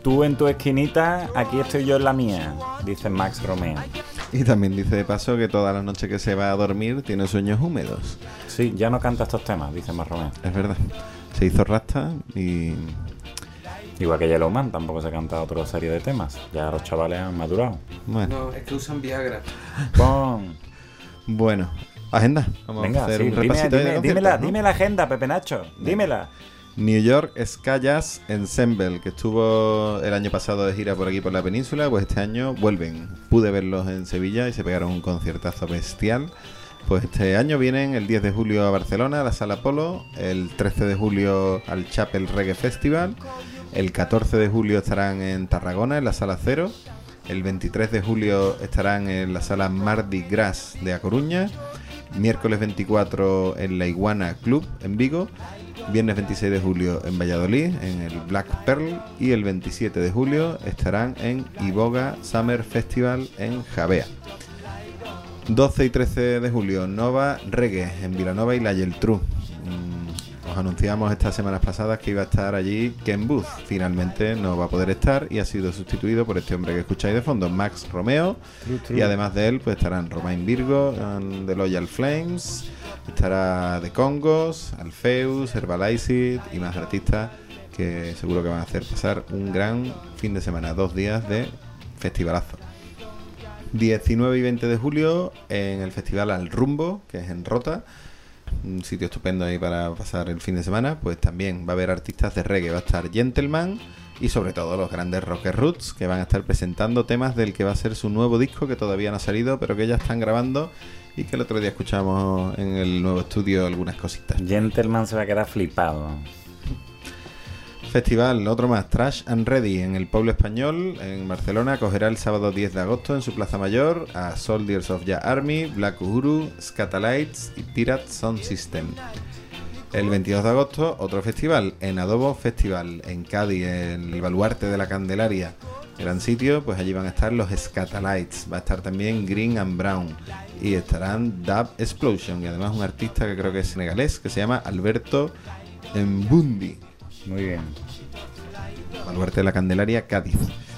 tú en tu esquinita, aquí estoy yo en la mía, dice Max Romeo. Y también dice de paso que todas las noches que se va a dormir tiene sueños húmedos. Sí, ya no canta estos temas, dice Max Romeo. Es verdad. Se hizo rasta y... Igual que Yellowman, tampoco se canta otra serie de temas. Ya los chavales han madurado. Bueno. No, es que usan Viagra. Bon. Bueno, agenda. Vamos Venga, a hacer sí, un dime, repasito dime, de conciertos, dímela, ¿no? dime la agenda, Pepe Nacho, dímela. New York Ska Jazz Ensemble, que estuvo el año pasado de gira por aquí por la península, pues este año vuelven. Pude verlos en Sevilla y se pegaron un conciertazo bestial. Pues este año vienen el diez de julio a Barcelona, a la Sala Polo, el trece de julio al Chapel Reggae Festival, el catorce de julio estarán en Tarragona, en la Sala Cero, el veintitrés de julio estarán en la Sala Mardi Gras de A Coruña, miércoles veinticuatro en la Iguana Club en Vigo, viernes veintiséis de julio en Valladolid, en el Black Pearl, y el veintisiete de julio estarán en Iboga Summer Festival en Javea. doce y trece de julio, Nova Reggae en Vilanova y la Geltrú. Mm, os anunciamos estas semanas pasadas que iba a estar allí Ken Booth. Finalmente no va a poder estar y ha sido sustituido por este hombre que escucháis de fondo, Max Romeo. True, true. Y además de él pues estarán Romain Virgo, um, The Loyal Flames, estará The Congos, Alpheus, Herbalized y más artistas que seguro que van a hacer pasar un gran fin de semana, dos días de festivalazo. diecinueve y veinte de julio en el festival Al Rumbo, que es en Rota, un sitio estupendo ahí para pasar el fin de semana. Pues también va a haber artistas de reggae, va a estar Gentleman y sobre todo los grandes Rocker Roots, que van a estar presentando temas del que va a ser su nuevo disco, que todavía no ha salido, pero que ya están grabando y que el otro día escuchamos en el nuevo estudio algunas cositas. Gentleman se va a quedar flipado. Festival, otro más, Trash and Ready en el Pueblo Español en Barcelona. Acogerá el sábado diez de agosto en su plaza mayor a Soldiers of Ya Army, Black Uhuru, Scatalites y Pirate Sound System. El veintidós de agosto, otro festival, en Adobo Festival en Cádiz, en el Baluarte de la Candelaria. Gran sitio, pues allí van a estar los Scatalites, va a estar también Green and Brown y estarán Dub Explosion y además un artista que creo que es senegalés que se llama Alberto Mbundi. Muy bien. Baluarte de la Candelaria, Cádiz.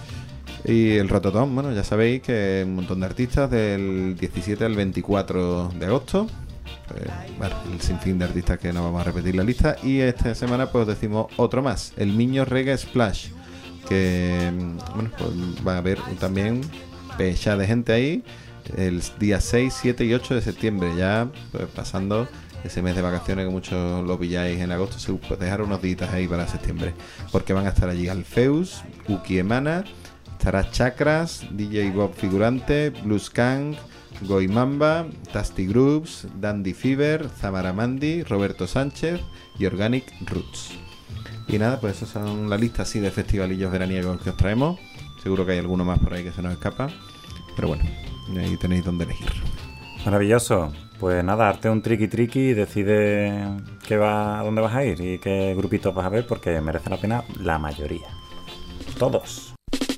Y el Rototom, bueno, ya sabéis que un montón de artistas del diecisiete al veinticuatro de agosto. Pues, bueno, el sinfín de artistas que no vamos a repetir la lista. Y esta semana pues decimos otro más, el Miño Reggae Splash, que bueno, pues va a haber también pecha de gente ahí el día seis, siete y ocho de septiembre, ya pues, pasando ese mes de vacaciones que muchos lo pilláis en agosto. Se puede dejar unos días ahí para septiembre, porque van a estar allí Alpheus, Uki Emana, estará Chakras, D J Bob Figurante, Blues Kang, Goimamba, Tasty Groups, Dandy Fever, Zamaramandi, Roberto Sánchez y Organic Roots. Y nada, pues esas son la lista así de festivalillos veraniegos que os traemos. Seguro que hay alguno más por ahí que se nos escapa, pero bueno, ahí tenéis donde elegir. Maravilloso. Pues nada, arte un triqui triqui y decide qué va, a dónde vas a ir y qué grupitos vas a ver, porque merece la pena la mayoría. Todos.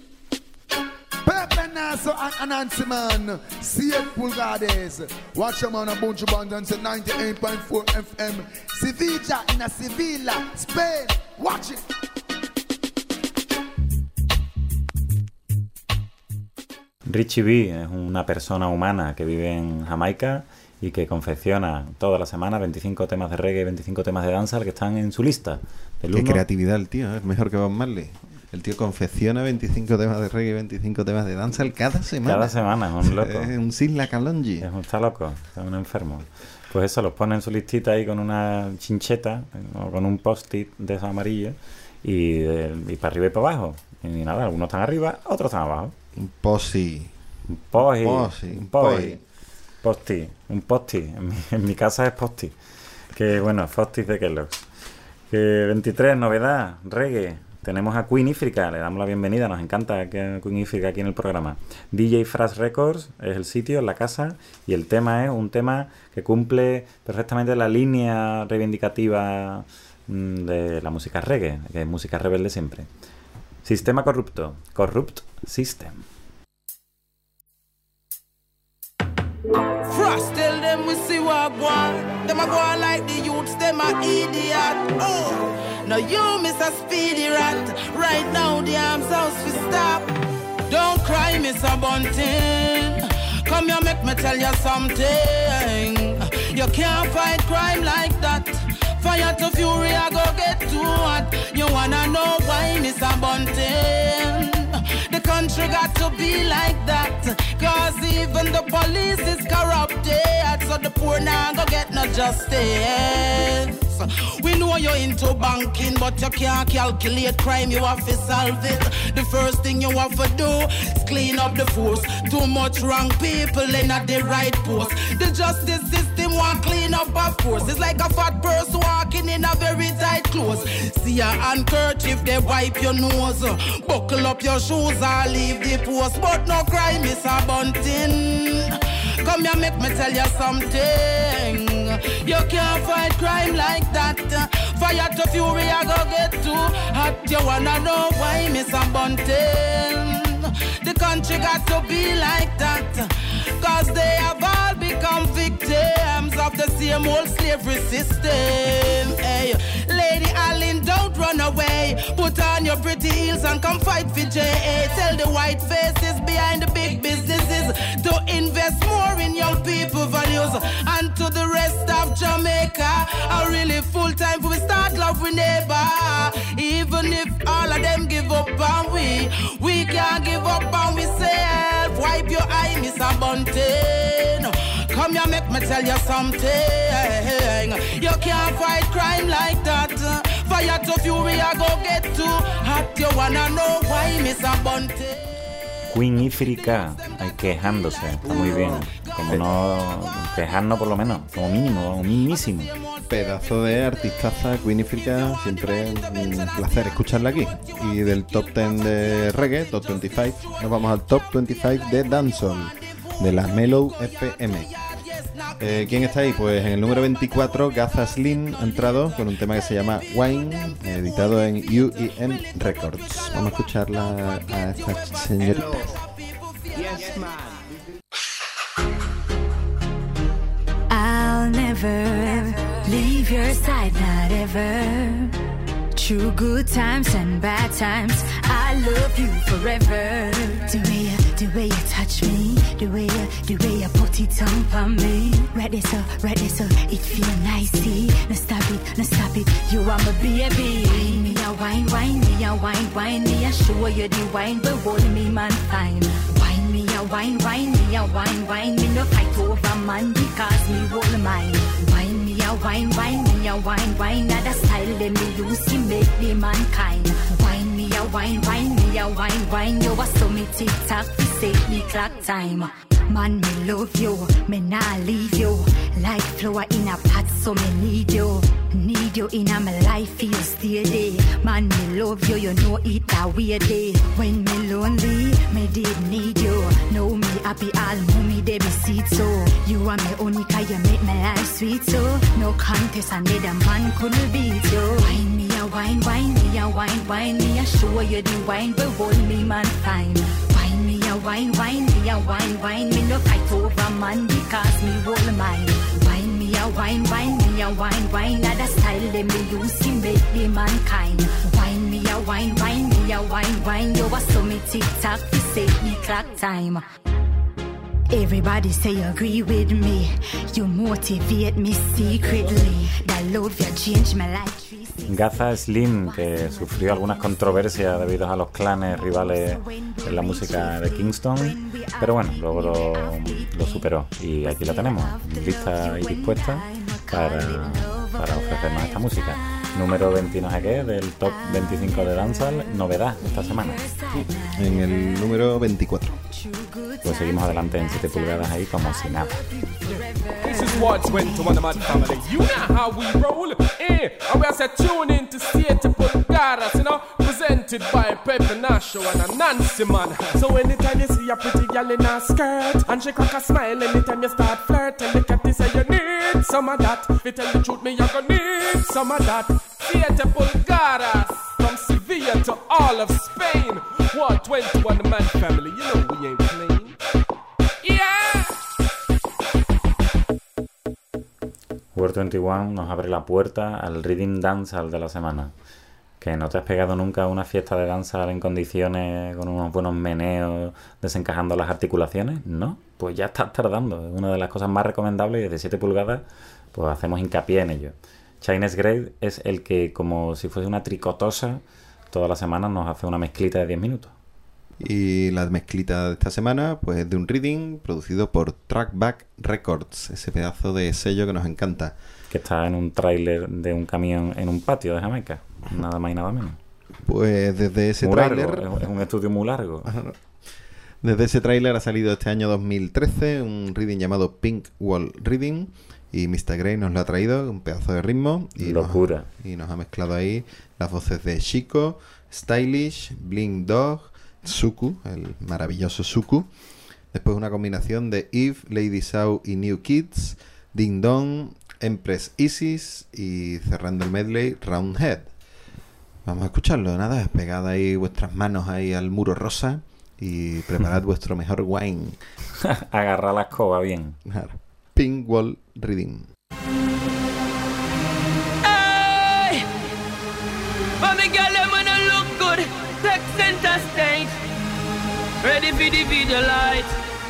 Pepe Nasso and Nancy Man, siete pulgadas. Watch them on a bunch of bands and ninety-eight point four F M. Sevilla in a Sevilla, Spain. Watch it. Richie B es una persona humana que vive en Jamaica y que confecciona toda la semana veinticinco temas de reggae y veinticinco temas de danza que están en su lista. Qué uno... creatividad el tío, ¿eh? Es mejor que Bob Marley. El tío confecciona veinticinco temas de reggae y veinticinco temas de danza cada semana. Cada semana, es un loco. Es un Sisla Kalonji. Es un, está loco, es un enfermo. Pues eso, los pone en su listita ahí con una chincheta o con un post-it de esos amarillos y, de, y para arriba y para abajo. Y nada, algunos están arriba, otros están abajo. Un posi. Un posi. Un posi. Posti. Un posti. En mi, en mi casa es posti. Que bueno, postis de Kellogg's. Que veintitrés, novedad, reggae. Tenemos a Queen Ifrica, le damos la bienvenida, nos encanta que Queen Ifrica aquí en el programa. D J Fras Records es el sitio, la casa, y el tema es un tema que cumple perfectamente la línea reivindicativa de la música reggae, que es música rebelde siempre. Sistema corrupto, Corrupt System. Frost, tell them we see what I want. Them a go like the youths, them a idiot. Oh. Now you, Mister Speedy Rat, right now the arms house we stop. Don't cry, Mister Bunting. Come here, make me tell you something. You can't fight crime like that. Fire to fury, I go get too hot. You wanna know why, Mister Bunting? The country got to be like that. Cause even the police is corrupted. So the poor now go get no justice. We know you're into banking, but you can't calculate crime, you have to solve it. The first thing you have to do is clean up the force. Too much wrong people in at the right post. The justice system won't clean up, of course. It's like a fat person walking in a very tight clothes. See your handkerchief, they wipe your nose. Buckle up your shoes or leave the post. But no crime, Mister Bunting. Come here, make me tell you something. You can't fight crime like that. Fire to fury, I go get too hot. You wanna know why, Mister Bunting? The country got to be like that. Cause they have all become victims of the same old slavery system. Hey, Lady Allen, don't run away. Put on your pretty heels and come fight for J A. Tell the white faces behind the big businesses to invest more in young people values. And to the rest of Jamaica, a really full time for we start love with neighbor. Even if all of them give up on we, we can't give up on we self. Wipe your eye, Mister Bunting. Come here, make me tell you something. You can't fight crime like that. Fire to fury, I go get too hot. You wanna know why, Mister Bunting? Queen Ifrica, quejándose, está muy bien. Como no quejarnos por lo menos, como mínimo, como minimísimo. Pedazo de artistaza, Queen Ifrica, siempre un placer escucharla aquí. Y del top diez de reggae, top veinticinco, nos vamos al top veinticinco de dancehall, de la Mellow F M. Eh, ¿Quién está ahí? Pues en el número veinticuatro, Gaza Slim ha entrado con un tema que se llama Wine, editado en U E M Records. Vamos a escucharla a esta señorita. Yes, man. I'll never leave your side, not ever. Through good times and bad times, I love you forever. The way you, the way you touch me, the way you, the way you put it on me. Right there, so, right there, so it feel nicey. No stop it, no stop it. You are my baby. Wine me a wine, wine me a wine, wine me a show you the wine, but hold me man fine. Wine me a wine, wine me a wine, wine me no fight over man because me hold mine. Wine me a wine, wine me a wine, wine not a style let me use to make me mankind. Wine me a wine, wine me a wine, wine you a so me tick tock to save me clock time. Man, me love you, me nah leave you. Like flower in a pot, so me need you. Need you in a my life, you stay there. Man, me love you, you know it a weird day. When me lonely, me did need you. Know me happy, all mommy, they be sweet so. You are my only cause you make my life sweet so. No contest, and the man couldn't beat you. Wine me a wine, wine me a wine, wine me a show you the wine, but hold me man fine. Wine me a wine, wine me a wine, wine me no fight over man because me hold mine. Wine me a wine, wine me a wine, wine other style them me use to make me mankind. Wine me a wine, wine me a wine, wine you a so me tick tock to save me clock time. Everybody say you agree with me. You motivate me secretly. That love you change my life. Gaza Slim, que sufrió algunas controversias debido a los clanes rivales en la música de Kingston, pero bueno, luego lo, lo superó y aquí la tenemos, lista y dispuesta para, para ofrecernos esta música. Número veinte no sé qué del top veinticinco de dancehall, novedad esta semana. En el número veinticuatro. Pues seguimos adelante en siete pulgadas ahí como si nada. This is what's went to one of my family. You know how we roll. Eh, and we are set tune in to siete pulgadas, you know, presented by Pepe Nacho and a Nancy man. So anytime you see a pretty girl in a skirt and she crack a smile, anytime you start flirting, look at this and you need some of that. If you tell the truth, me you gonna need some of that. Siete pulgadas from Sevilla to all of Spain. What twenty-one the man family? You know we ain't playing. Yeah. Forever veintiuno nos abre la puerta al Rhythm Dancehall de la semana. ¿Que no te has pegado nunca a una fiesta de danza en condiciones, con unos buenos meneos, desencajando las articulaciones? ¿No? Pues ya estás tardando. Es una de las cosas más recomendables y desde siete pulgadas pues hacemos hincapié en ello. Chinese Grade es el que, como si fuese una tricotosa, toda la semana nos hace una mezclita de diez minutos. Y la mezclita de esta semana pues es de un reading producido por Trackback Records, ese pedazo de sello que nos encanta. Que está en un tráiler de un camión en un patio de Jamaica. Nada más y nada menos. Pues desde ese muy tráiler... largo, es un estudio muy largo. Desde ese tráiler ha salido este año dos mil trece un reading llamado Pink Wall Reading. Y mister Grey nos lo ha traído, un pedazo de ritmo. Y locura. Nos, y nos ha mezclado ahí las voces de Chico, Stylish, Blink Dog, Suku, el maravilloso Suku. Después una combinación de Eve, Lady Sau y New Kids, Ding Dong, Empress Isis y cerrando el medley Roundhead. Vamos a escucharlo, nada, pegad ahí vuestras manos ahí al muro rosa y preparad vuestro mejor wine. Agarra la escoba bien. Pink Wall Reading. Hey! Mommy girl, them wanna look good. Take center stage. Ready for the video light.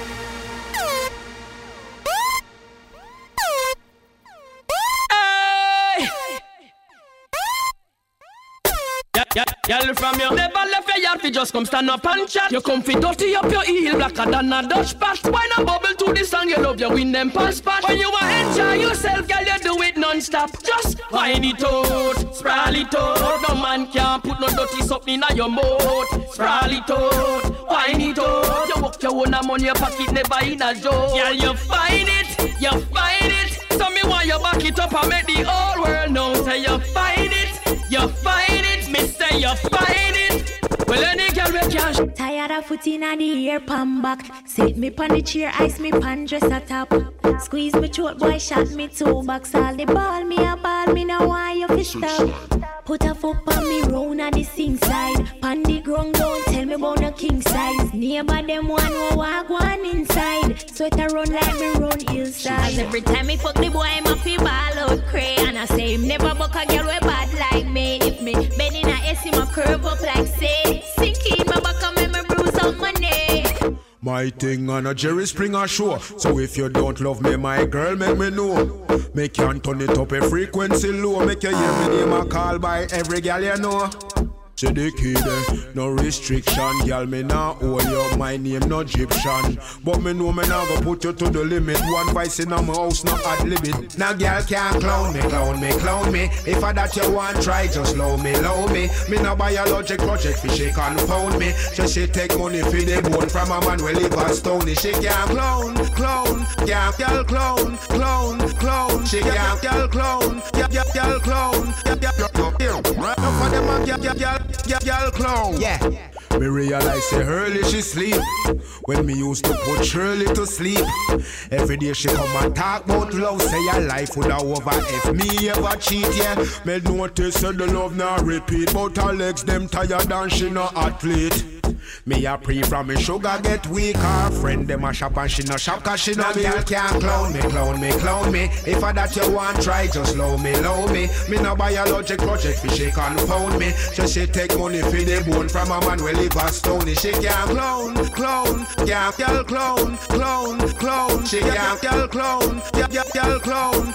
Girl from you never left your yard, fi just come stand up and chat. You come fi dirty up your heel, blacker than a Dutch pat. Why not bubble to the song, you love you win them pass pat. When you want enjoy yourself, girl, you do it non-stop. Just wind it out, sprawl it out. No man can't put no dirty something in your mouth. Sprawl it out, wind it out. You walk your own money, your pocket never in a joke. Girl, you find it, you find it. So me want you back it up and make the whole world know. Say you find it, you find it. Me say you find it. Well, any girl we can. Tired of foot in the ear, palm back. Sit me pon the chair, ice me pan dress a top. Squeeze me throat, boy, shot me two box. All the ball, me a ball, me no want you to stop. Put a foot on me round at the sing side. Pan the ground down, tell me about the king size. Neighbor them one who walk one inside. Sweater run like me run hillside. Every time me fuck the boy, I'm a feel ball out cray. And I say him never buck a girl way bad like me. If me bend in a S, him a curve up like say. Sink in my back and make me bruise out my neck. My thing on a Jerry Springer show. So if you don't love me, my girl, make me know. Make you turn it up a frequency low. Make you hear me name a call by every girl you know. Say the kid, no restriction. Girl, me nah hold you, my name no Egyptian. But me know me nah go put you to the limit. One vice in my house, no ad limit. Now girl can't clown me, clown me, clown me. If I that you want, try just low me, low me. Me no biologic project, fi she confound me. So she take money for the bone from a man we live a stony. She can't clown, clown, can't girl clown, clown, clown. She can't girl clown, girl, girl clown, girl, girl, girl. No for them a girl, girl, girl. Girl clown, yeah. Me realize say early she sleep. When me used to put Shirley to sleep. Every day she come and talk about love. Say her life would have over if me ever cheat, yeah. Me notice say the love now repeat. But her legs them tired and she no athlete. Me a pray from me sugar get weak. Her friend them a shop and she no shop cause she no me. Girl can't clown me, clown me, clown me. If I that you want try just low me, low me. Me no biologic project fi she confound me. So she take money for the bone from a man we live a stony. She can't clown, clown, can't girl clown, clown, clown. She can't girl clown, girl, girl clown.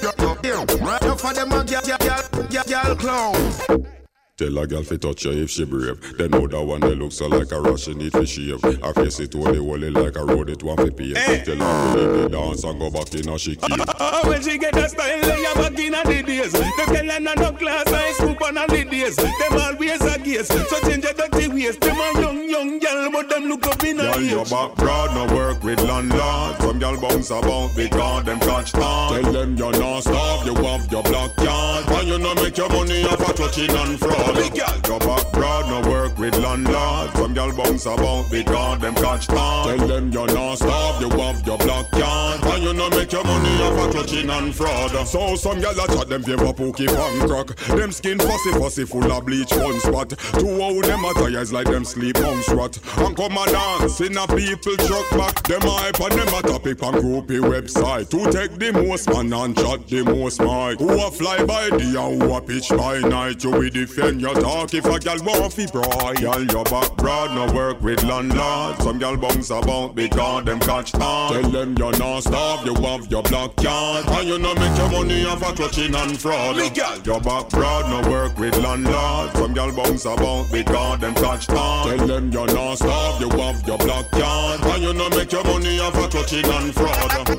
No for them a girl, girl clown. Tell a girl fi touch her if she brave. Then know that one that looks so like a rush she need fi shave. Her face it only holy like a road it want fi pave. Hey. Tell her to leave the dance and go back in her she cave. Uh, when she get a style lay her back in her the days. The girl and no class I scoop on her the days. Them always a gaze. So change your dirty ways. Them a young young girl but them look up in her age. Your back broad no work with landlord. Some girl bounce about because them catch on. Tell them you're not starved. You have your black yard. And you no make your money off a touching and fraud. Big girl, your back broad, no work with landlord. Some girl bounce about because them catch on. Tell them you're not starved, you have your black yard. And you no make your money have a touching and fraud. So some gyal a chat them favor pokey pan crack. Them skin fussy fussy full of bleach one spot. Two how them attires like them sleep monks rot. And come a dance in a people truck back. Them hype and them a topic on groupie website. To take the most man and chat the most mic. Who a fly by day and who a pitch by night. You will defend your talk if a gyal want fi bright. Gyal your back broad no work with landlord. Some gyal bounce about because them catch on. Tell them you're not starve, you have your black card. And you no make your money off a clutching and fraud. Me gyal your back broad no work with landlord. Some gyal bounce about because them catch on. Tell them you're not starve, you have your black card. And you no make your money off a clutching and fraud.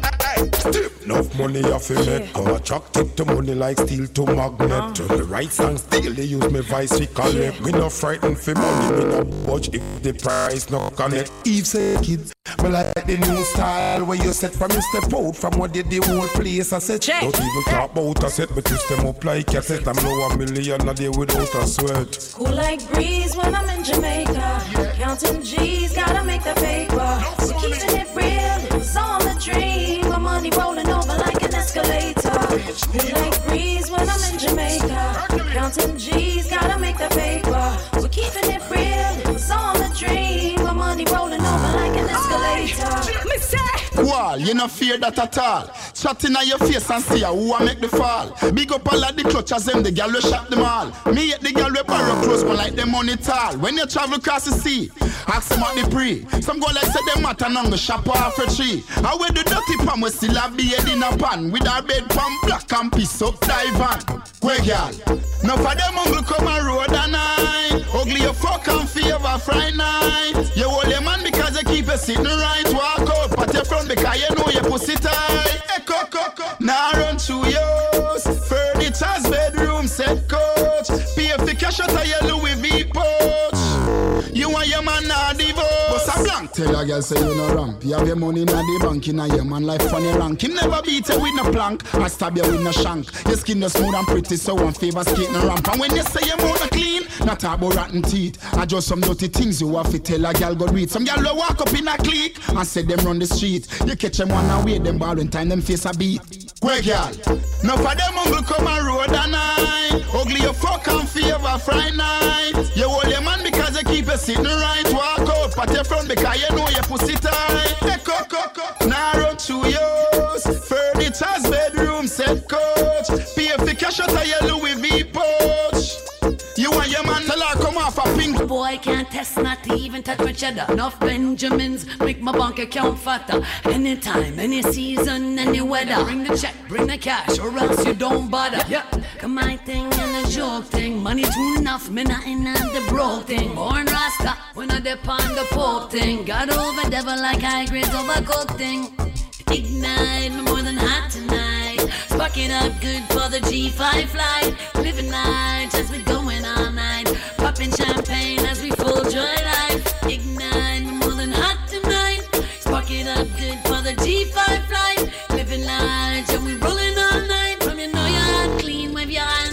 Enough money off a net. Go attracted to money like steel to magnet. To the right song still they use me vice we collect. We no frightened for money, we no watch if the price no connect. Eve say kids, but like the new style where you set from you step out from what did the whole place I said. Check. Don't even talk about a set, but twist them up like a set. I'm low a million a day without a sweat. Cool like breeze when I'm in Jamaica. Yeah. Counting G's, gotta make the paper. So keeping it real, it's all a dream. My money rolling over like an escalator. Cool like breeze when I'm in Jamaica. Counting G's, gotta make the paper. So keeping it real, it's all a dream. My money rolling over like an escalator. Me say, wall, you no fear that at all. Chatting on your face and see who I make the fall. Big up all of the clutches them, the gal we shot them all. Me hate the gal we borrow clothes, but like them money tall. When you travel across the sea, ask them what they pre. Some go like say them matter none go shop off a tree. I wear the dirty pan, we still have the head in a pan. With our bed pan black and piece up dive on. Quick gal, no for them uncle come a road a night. Ugly you fuck and favor Friday night. You hold your man because you keep you sitting right. Walk out, pat your front because you know your pussy tight. Hey, coco, now run through yours. Furniture's bedroom set coach. Pay for cash out of your Louis V pouch. You and your man not divorce. What's a blank? Tell a girl say you no ramp. You have your money in the bank, in your man life funny rank. Him never beat you with no plank, I stab you with no shank. Your skin is smooth and pretty, so one favor skating ramp. And when you say your mouth clean, not about rotten teeth. I just some dirty things you have to tell a girl go read. Some girl will walk up in a clique and say them run the street. You catch them one away, them ball when time them face a beat. Quick girl, no for them uncle come a road a night. Ugly you fuck and favor Friday night. You hold your man because you keep you sitting right. Walk out, pat your front because you know your pussy tight. Hey, coco, now run through yours. Furniture's bedroom set coach. Pay for cash out of your Louis V pouch. You and your man tell her come off a pink. Boy can't test not to even touch my cheddar. Enough Benjamins make my bank account fatter. Anytime, any season, any weather. Bring the check, bring the cash, or else you don't bother. Yeah, come my thing and a joke thing. Money too enough, me not in on the broke thing. Born Rasta, when I dip on the pope thing. God over devil like high grades over coke thing. Ignite me more than hot tonight. Spark it up good for the G five flight. Living life as we going all night. Popping champagne as we full joy life. Ignite me more than hot tonight. Spark it up good for the G five flight. Living life and we rolling all night. From you know you're hot clean, wave your hands.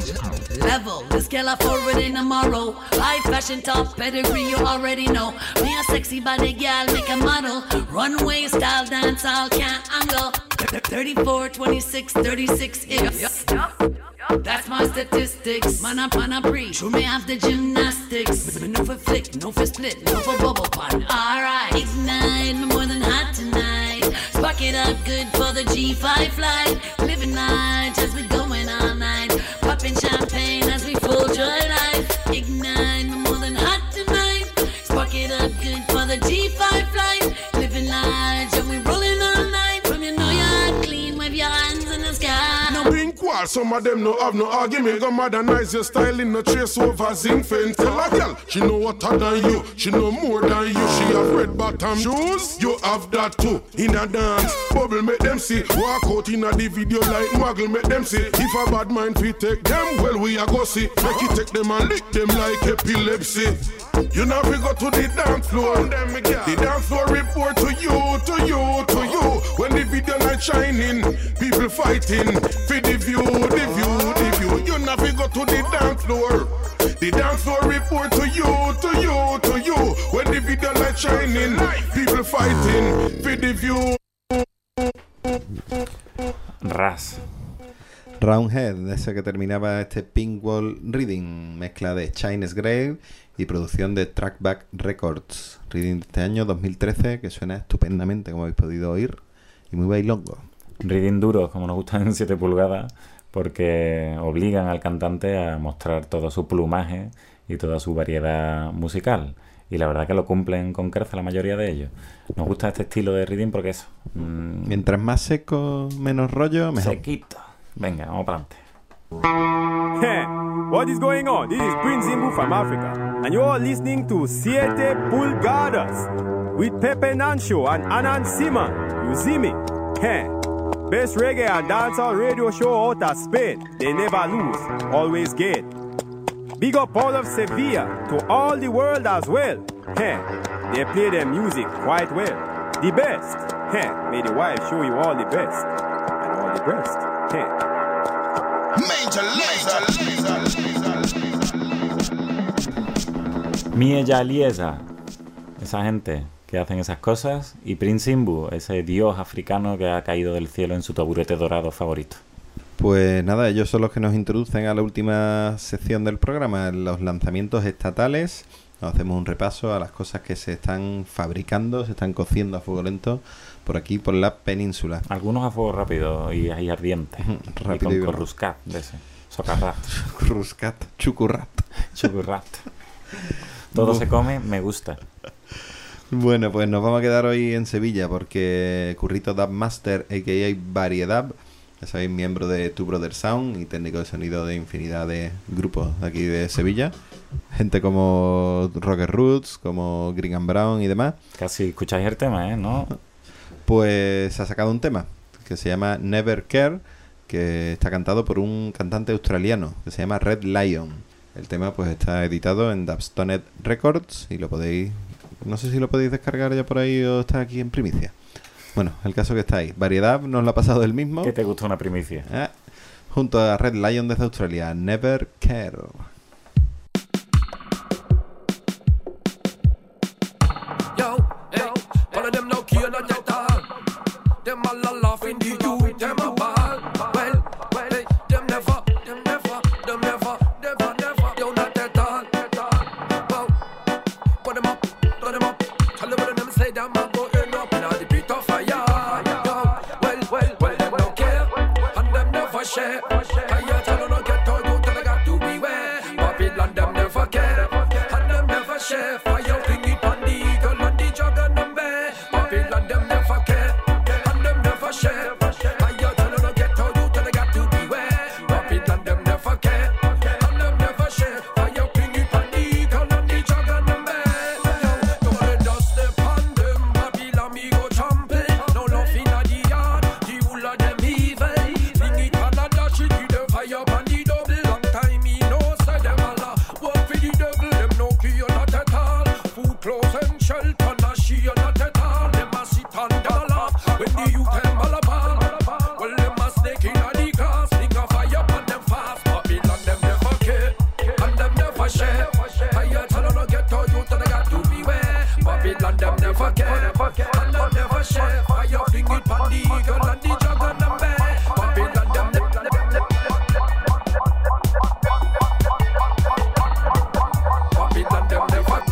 Level, this girl I forward in tomorrow. High fashion top pedigree, you already know. Me a sexy body girl, make a model. Runway style dance, all can't angle. thirty-four, twenty-six, thirty-six is. That's my statistics. Man up, man up, pre. Show me have the gymnastics. No for flick, no for split, no for bubble pun. Alright, ignite me more than hot tonight. Spark it up good for the G five flight. Living life as we going all night. Popping champagne as we full joy life. Ignite me more than hot tonight. Spark it up good for the G five flight. Living life and we rolling all night. From you know you're hot clean, wave your hands in the sky. No being quiet, some of them no have no argument. Go modernize your style in no trace over zinc fence. Tell a girl, she know hotter than you. She know more than you. She have red bottom shoes. You have that too. In a dance, bubble make them see. Walk out in a the video like muggle make them see. If a bad mind we take them, well we a go see. Make it take them and lick them like epilepsy. You know we go to the dance floor. The dance floor report to you, to you, to you. When the video light shining, people fighting. For the view, the view, the view. You know we go to the dance floor. The dance floor report to you, to you, to you. When the video light shining, people fighting. For the view. Head, ese que terminaba este Pink Wall Reading, mezcla de Chines Grave y producción de Trackback Records. Reading de este año dos mil trece, que suena estupendamente, como habéis podido oír, y muy bailongo. Reading duros, como nos gustan en siete pulgadas, porque obligan al cantante a mostrar todo su plumaje y toda su variedad musical. Y la verdad que lo cumplen con creces la mayoría de ellos. Nos gusta este estilo de reading porque eso... Mmm, Mientras más seco, menos rollo, mejor. Sequito. Venga, vamos para adelante. Hey, what is going on? This is Prince Imbu from Africa, and you are listening to Siete Pulgadas with Pepe Nancho and Anan Simon. You see me? Hey, best reggae and dancehall radio show out of Spain. They never lose, always get. Big up all of Sevilla to all the world as well. Hey, they play their music quite well. The best. Hey, may the wife show you all the best and all the best. Hey. Major Lazer. Mieja Lieza, esa gente que hacen esas cosas, y Prince Imbu, ese dios africano que ha caído del cielo en su taburete dorado favorito. Pues nada, ellos son los que nos introducen a la última sección del programa, los lanzamientos estatales. Nos hacemos un repaso a las cosas que se están fabricando, se están cociendo a fuego lento por aquí, por la península. Algunos a fuego rápido y, y ardiente. Rápido y y con corruscat de ese. Socarrat. Corruscat, chucurrat. Chucurrat. Todo se come, me gusta. Bueno, pues nos vamos a quedar hoy en Sevilla porque Currito Dubmaster, a k a. Variedad, ya sabéis, miembro de Two Brother Sound y técnico de sonido de infinidad de grupos de aquí de Sevilla. Gente como Rocket Roots, como Green and Brown y demás. Casi escucháis el tema, ¿eh? ¿No? Pues ha sacado un tema que se llama Never Care, que está cantado por un cantante australiano que se llama Red Lion. El tema pues está editado en Dubstonet Records y lo podéis... No sé si lo podéis descargar ya por ahí o está aquí en primicia. Bueno, el caso que está ahí. Variedad nos lo ha pasado el mismo. ¿Qué te gusta una primicia? Eh, junto a Red Lion desde Australia, Never Care. Yo, hey, all of them no care not at all. Them all a laugh in the youth, them a ball. Well, well, hey, them never, them never, them never, never, never, yo not at all. Well, put them up, put them up. Tell them what them say, them a go end up in all the pit of fire. Yo, well, well, well, them no care, and them never share. I hear tell them no get told you tell them got to beware. Babylon them never care, and them never share. Fire thing it on the eagle and the jug and them bear. Babylon them never care, and them never share. I hear tell them no get told you tell them got to beware. Babylon them never care, and them never share. Fire thing it on the eagle and the jug and them bear. Don't let dust upon them. Babylon me go trample. No love in the yard. The whole of them evil. Bring it on a dash it with the fire on the double. Long time me no say them all work for the devil. Them no care not at all. Food, clothes and shelter na she not at all. Them a sit and them a laugh when the youth them all a ball. Well them a snake in a the grass. Bring a fire on them fast. Babylon them never care and them never share. I hear tell them no get to you till they got to beware. Babylon them never care and them never share. Fire fling it on the eagle and the jug and them bear. Babylon them never. Babylon them never.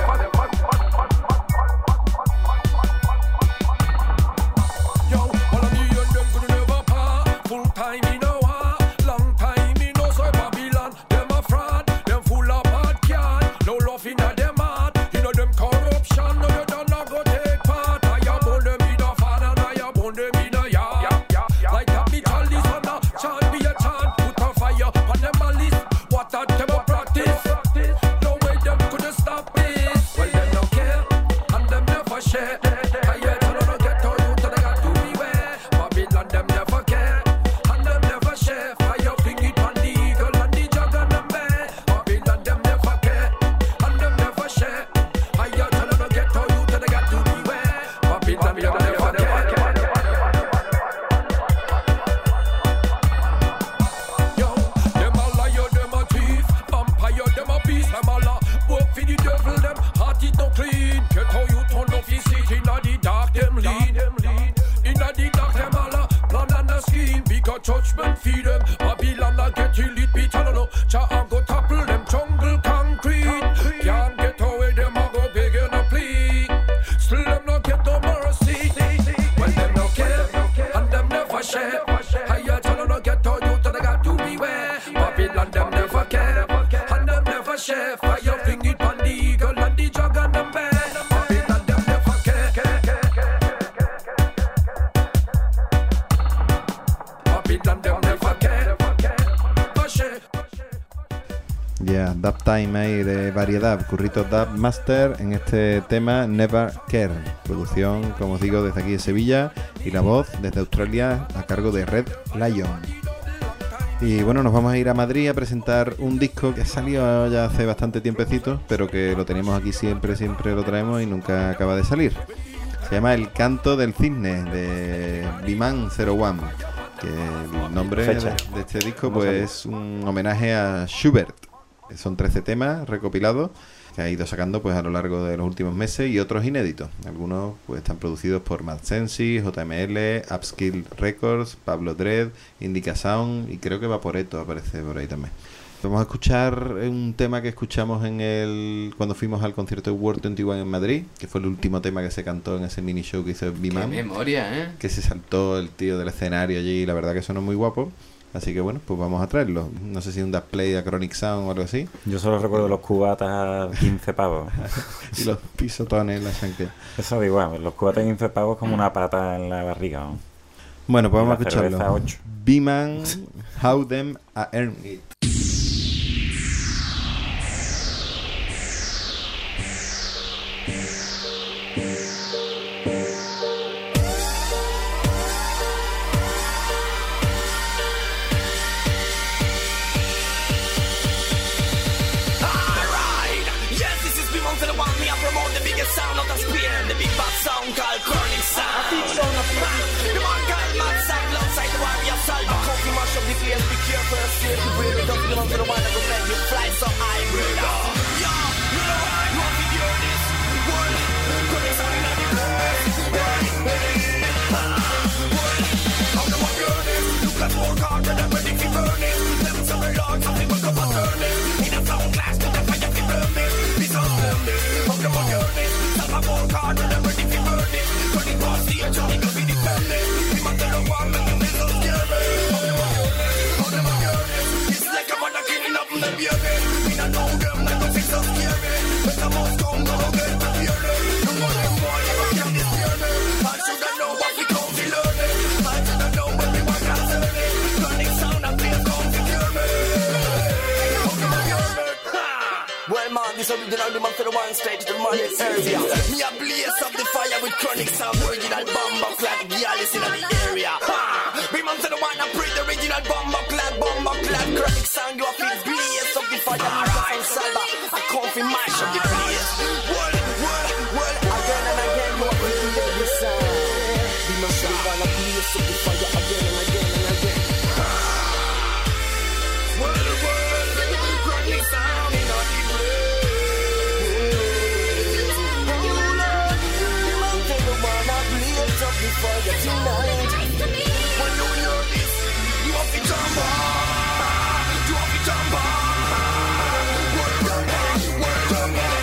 Yo, all of me and them could never part. Full time in a war, long time in no soy. Babylon, them a fraud, them full of bad card. No love in a them heart, you know them corruption. No you don't know go take part. I am born them in a father, I am born them in a yard. time ahí de variedad. Currito Dub Master en este tema Never Care. Producción, como os digo, desde aquí de Sevilla. Y la voz desde Australia a cargo de Red Lion. Y bueno, nos vamos a ir a Madrid a presentar un disco que salió ya hace bastante tiempecito, pero que lo tenemos aquí siempre, siempre lo traemos y nunca acaba de salir. Se llama El Canto del Cisne, de B-Man cero uno, que el nombre de, de este disco pues es un homenaje a Schubert. Son trece temas recopilados que ha ido sacando pues a lo largo de los últimos meses y otros inéditos. Algunos pues están producidos por Mad Sensi, J M L, Upskill Records, Pablo Dredd, Indica Sound y creo que Vaporetto aparece por ahí también. Vamos a escuchar un tema que escuchamos en el cuando fuimos al concierto de World veintiuno en Madrid, que fue el último tema que se cantó en ese mini show que hizo B-Man. Qué memoria, ¿eh? Que se saltó el tío del escenario allí y la verdad que sonó muy guapo. Así que bueno, pues vamos a traerlo. No sé si un display de Chronic Sound o algo así. Yo solo recuerdo los cubatas a quince pavos. Y los pisotones en la chancleta. Eso da igual, los cubatas a quince pavos como una pata en la barriga, ¿no? Bueno, pues vamos a escucharlo. B-Man, How Them a Earn It. Sound of the spear, the big bass sound called Chronic Sound. The man called Mad Sound outside the warrior sound. I come to mash up the place, be careful, stay to breathe. It doesn't belong to the one that go let you fly so high, brother. Yo, you know I want to hear this word. Chronic Sound in the world. How the one hear this? Look at more hard than I'm ready to burn it. Them some lords, some people come and turn it. In a sound class, to the fire to burn it. Be so burning. How the one hear this? I'm more hard than I'm ready to burn it. Turning past the edge, I'm gonna be defended. We might tell a one, make them feel so scary. How them I hear this? How them I hear this? It's like I'm not killing up in the baby. We don't know them, like I'm so scary. But I'm all strong, go get prepared. No more than more, never can disappear me. I should have known what we come to learn it. I should have known what we want to learn it. Chronic Sound, and please come to cure me. How them I hear me? Well, man, this original the man for the one stage to the man in area. Me a blaze up the fire with Chronic Sound, original bomber clad girl is in the area. Ha! Be man for the one and pray the original bomber clad, bomber clad Chronic Sound. You a feel blaze up the fire. Alright, cyber, I come for mash up the place. World, world, world, again and again, you a feel the sound. Be man for the one and blaze up the fire again and again and again. World, world, Chronic Sound in the before you tonight. When you hear this, you have to jump on. You have to jump on. World jump on, world jump on.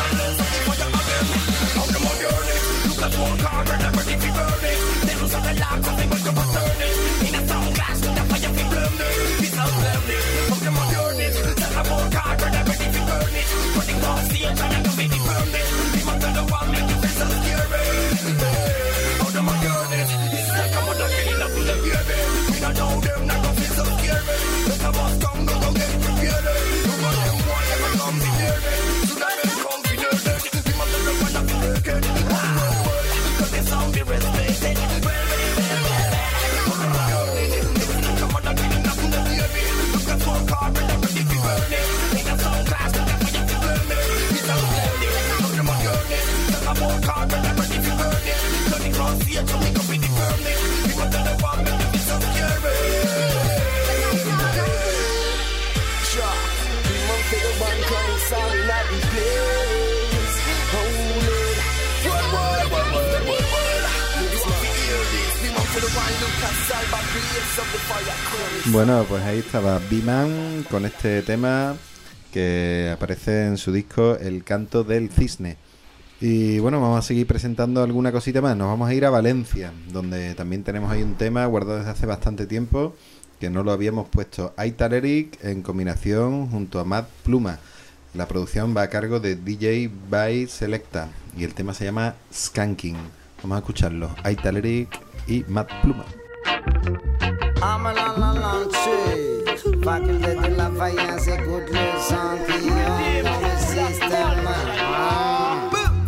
How the more hear this, look at one card and never did we burn it. They lose on the lock, something but come and turn it. In a sound glass, with the fire we burn it. This sound burn it. How the more hear this, tell a one card and never did we burn it. Running past the edge and never did we burn it. We must tell the one, make you feel so scary. I'm a girl, it's like I'm a killing up in the baby. We don't know them, not gonna feel so scary. Let the boss come, go, go get prepared. You want them, boy, never come be near me. So that they come be near me. We must have the one up in the kid. Cause they sound be respected. Well, well, well, well, well. It's like I'm a killing up in the baby. Look at one car, and I'm ready to burn it. In a sound class, and I'm ready to burn it. It's so splendid. Look at my girl, tell a more car, and I'm ready to burn it. Cross the edge, make up in the burning. We want to know what make you feel so scary. Sure, we want to the one Chronic Sound in that place. Hold it. World, world, world, world, world, world. This is the ear, this. We want to the one Lucas Salva, blaze of the fire. Bueno, pues ahí estaba B-Man con este tema que aparece en su disco El Canto del Cisne. Y bueno, vamos a seguir presentando alguna cosita más. Nos vamos a ir a Valencia, donde también tenemos ahí un tema guardado desde hace bastante tiempo, que no lo habíamos puesto. Aital Eric en combinación junto a Mad Pluma. La producción va a cargo de D J by Selecta y el tema se llama Skanking. Vamos a escucharlo. Aital Eric y Mad Pluma. I'm a la la la faculté de la faïence, écoute le sang qui hante dans le système. Ah.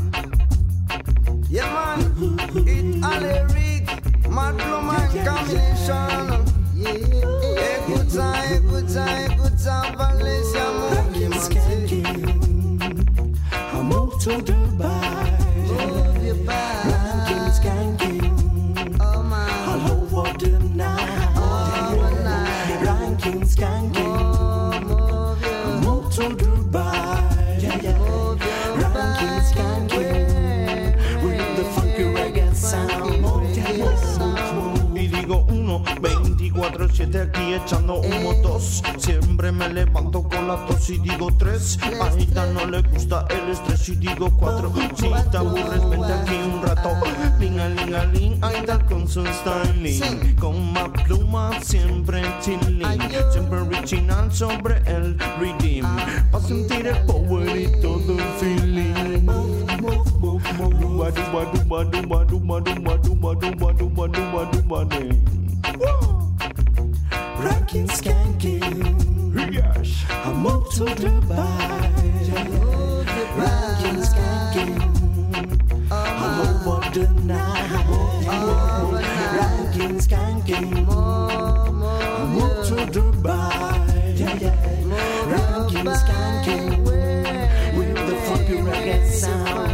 Yeah man, it Aleric, Mad Woman combination. Écoute ça, écoute ça, écoute ça, Valencia Mouvement. I move to Dubai. Move your body. Ranking skanking. Oh man. All over the night. All night. Ranking skanking. Oh, move your. Move to Dubai. Yeah, yeah. Move your Ranking skanking. With the funky reggae sound. Move, yeah, yeah. Y digo uno, veinticuatro siete aquí echando humo dos. Siempre me levanto con la tos y digo tres. A ella no le gusta el estrés y digo cuatro. Si te aburres vente aquí un rato. Linga linga ling, Aida con su styling. Con más pluma siempre chilling. Siempre reaching out sobre el redeem. Pa' sentir el power y todo el feeling. Duba duba duba duba duba duba duba duba duba duba duba duba. Ranking skanking. Yes. I move to Dubai. Ranking skanking. All over the night. Ranking skanking. I move to Dubai. Yeah, yeah. Ranking skanking. With the funky reggae sound.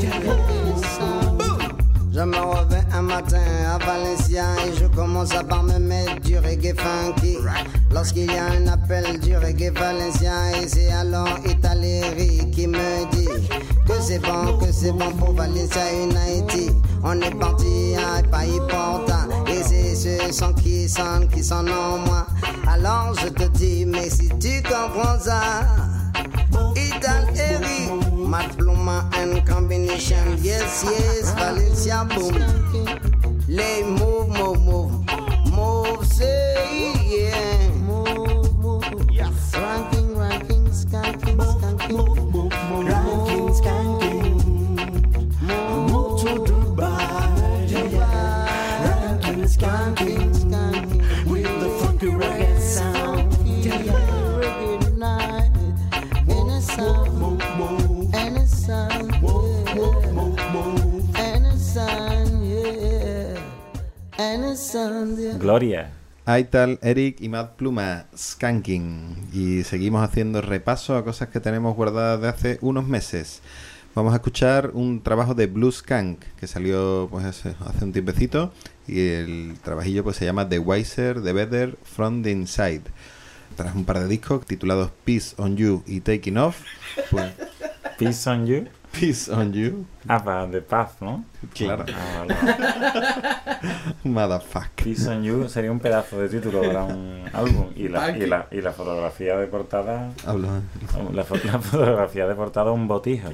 Je me réveille un matin à Valencia et je commence à par me mettre du reggae funky. Lorsqu'il y a un appel du reggae valencien et c'est alors Italeri qui me dit que c'est bon, que c'est bon pour Valencia et Haïti. On est parti à un pays portant et c'est ce son qui sonne, qui sonne en moi. Alors je te dis, mais si tu comprends ça, Italeri. Mad Pluma and combination, yes, yes, Valencia boom. Lay move, move, move, move, say yeah. Move, move, yes. Ranking, ranking, skanking, skanking. Ranking skanking. Move to Dubai. Ranking skanking, skanking. With the funky reggae sound. Reggae night, in a sound. And the sun, yeah. And the sun, yeah. And the sun, yeah. Gloria. Aital, Eric y Mad Pluma, Skanking. Y seguimos haciendo repaso a cosas que tenemos guardadas de hace unos meses. Vamos a escuchar un trabajo de Blue Skank que salió pues hace, hace un tiempecito. Y el trabajillo pues se llama The Wiser, The Better, From the Inside. Tras un par de discos titulados Peace on You y Taking Off, pues... Peace on You. Peace on You. Ah, para de paz, ¿no? Claro. Ah, vale. Motherfuck. Peace on You sería un pedazo de título para un álbum. Y la, y la, y la fotografía de portada. Hablo. La, fo la fotografía de portada, un botija.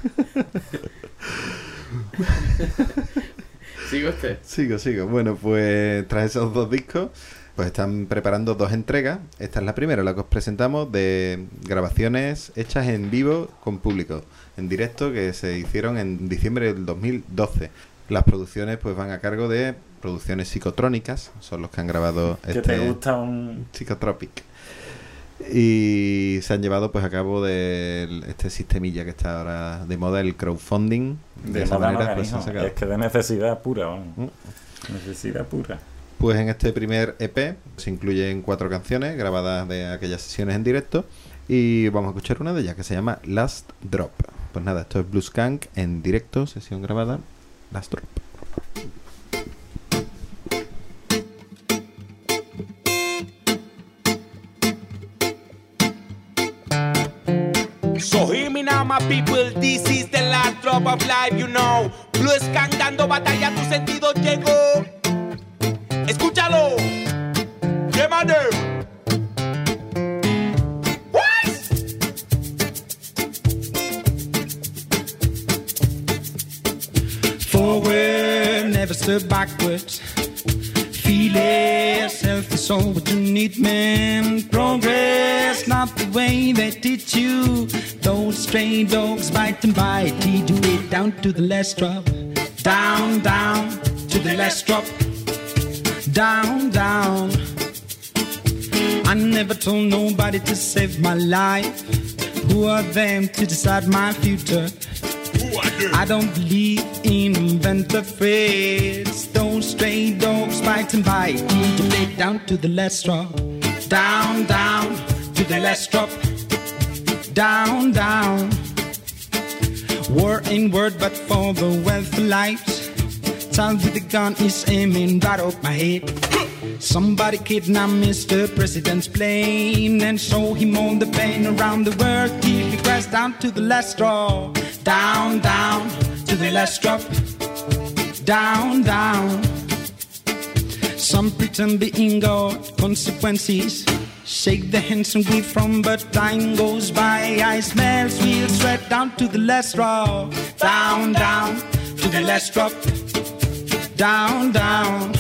¿Sigue usted? Sigo, sigo. Bueno, pues tras esos dos discos, pues están preparando dos entregas. Esta es la primera, la que os presentamos, de grabaciones hechas en vivo con público, en directo, que se hicieron en diciembre del dos mil doce. Las producciones pues van a cargo de Producciones Psicotrónicas, son los que han grabado este... ¿Qué te gusta un...? Psicotropic. Y se han llevado pues a cabo de este sistemilla que está ahora de moda, el crowdfunding. De, de esa moda manera no, pues se han sacado. Es que de necesidad pura, vamos. ¿Mm? Necesidad pura. Pues en este primer E P se incluyen cuatro canciones grabadas de aquellas sesiones en directo y vamos a escuchar una de ellas que se llama Last Drop. Pues nada, esto es Blue Skank en directo, sesión grabada, Last Drop. So hear me now, my people, this is the last drop of life, you know. Blue Skank dando batalla, tu sentido llegó. Escúchalo. Yeah, madam. What? Forward, never step backwards. Feel yourself, the soul, what you need, man. Progress, not the way they teach you. Those stray dogs bite and bite. Need to get down to the last drop. Down, down to the last drop. Down, down. I never told nobody to save my life. Who are them to decide my future? I don't believe in inventor phrase. Those stray dogs bite and bite. You lay down to the last drop. Down, down to the last drop. Down, down. War ain't word but for the wealthy lives. Child with the gun is aiming right up my head. Somebody kidnapped Mister President's plane and show him all the pain around the world. Till he crashed down to the last straw. Down, down to the last drop. Down, down. Some pretend being God, consequences. Shake the hands and we from, but time goes by. I smell sweet sweat down to the last drop. Down, down to the last drop. Down, down.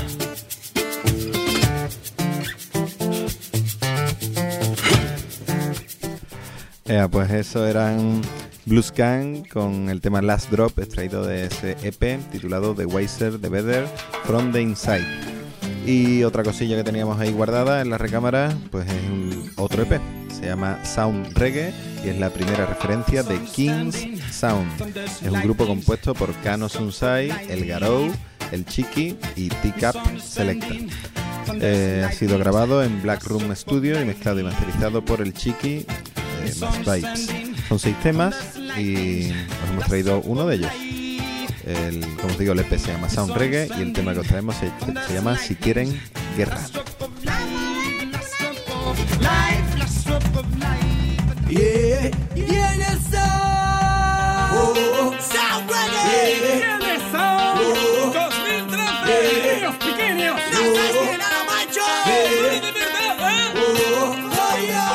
Yeah, pues eso eran Blues Gang con el tema Last Drop, extraído de ese E P titulado The Wiser, The Better, From The Inside. Y otra cosilla que teníamos ahí guardada en la recámara, pues es un otro E P, se llama Sound Reggae y es la primera referencia de King's Sound. Es un grupo compuesto por Kano Sunsai, El Garou, El Chiki y T-Cap Selecta. Eh, ha sido grabado en Black Room Studio y mezclado y masterizado por El Chiki, eh, más Vibes. Son seis temas y os hemos traído uno de ellos. El, como os digo, el E P se llama Sound Reggae y el tema que os traemos se, se llama Si Quieren Guerra. Yeah, yeah, yes, oh, oh, Sound Reggae. Yeah, yes, oh, dos mil trece, niños pequeños. No sabes que nada, macho. De verdad, oh, oh,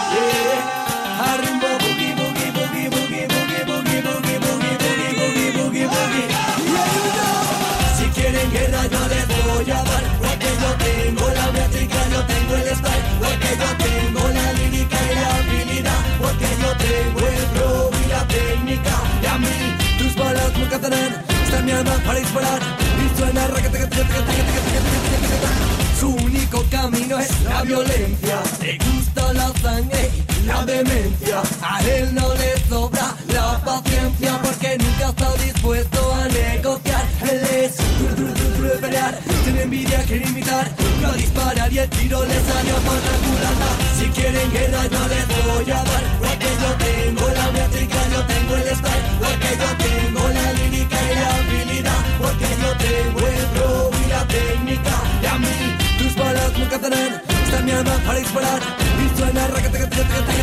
yeah. Arrimbo, boogie, boogie, boogie, boogie, boogie, boogie, boogie, boogie, boogie, boogie, boogie. Yeah, you know. Si quieren guerra yo les voy a dar, porque yo tengo la métrica, yo tengo el style, porque yo tengo la lírica y la habilidad, porque yo tengo el flow y la técnica. Y a mí tus balas nunca tendrán, están mi arma para disparar y suena raquete, raquete, raquete, raquete, raquete. Su único camino es la violencia, le gusta la sangre y la demencia. A él no le sobra la paciencia, porque nunca está dispuesto a negociar. Él es duro, duro, duro, duro de pelear, tiene envidia, quiere imitar, no disparar y el tiro le salió por la culata. Si quieren guerra yo les voy a dar, porque yo tengo la métrica, yo tengo el style, porque yo tengo la lírica y la habilidad, porque yo tengo el flow y la técnica. Y a mí tus balas nunca tendrán, está mi arma para disparar y suena raquete, raquete, raquete,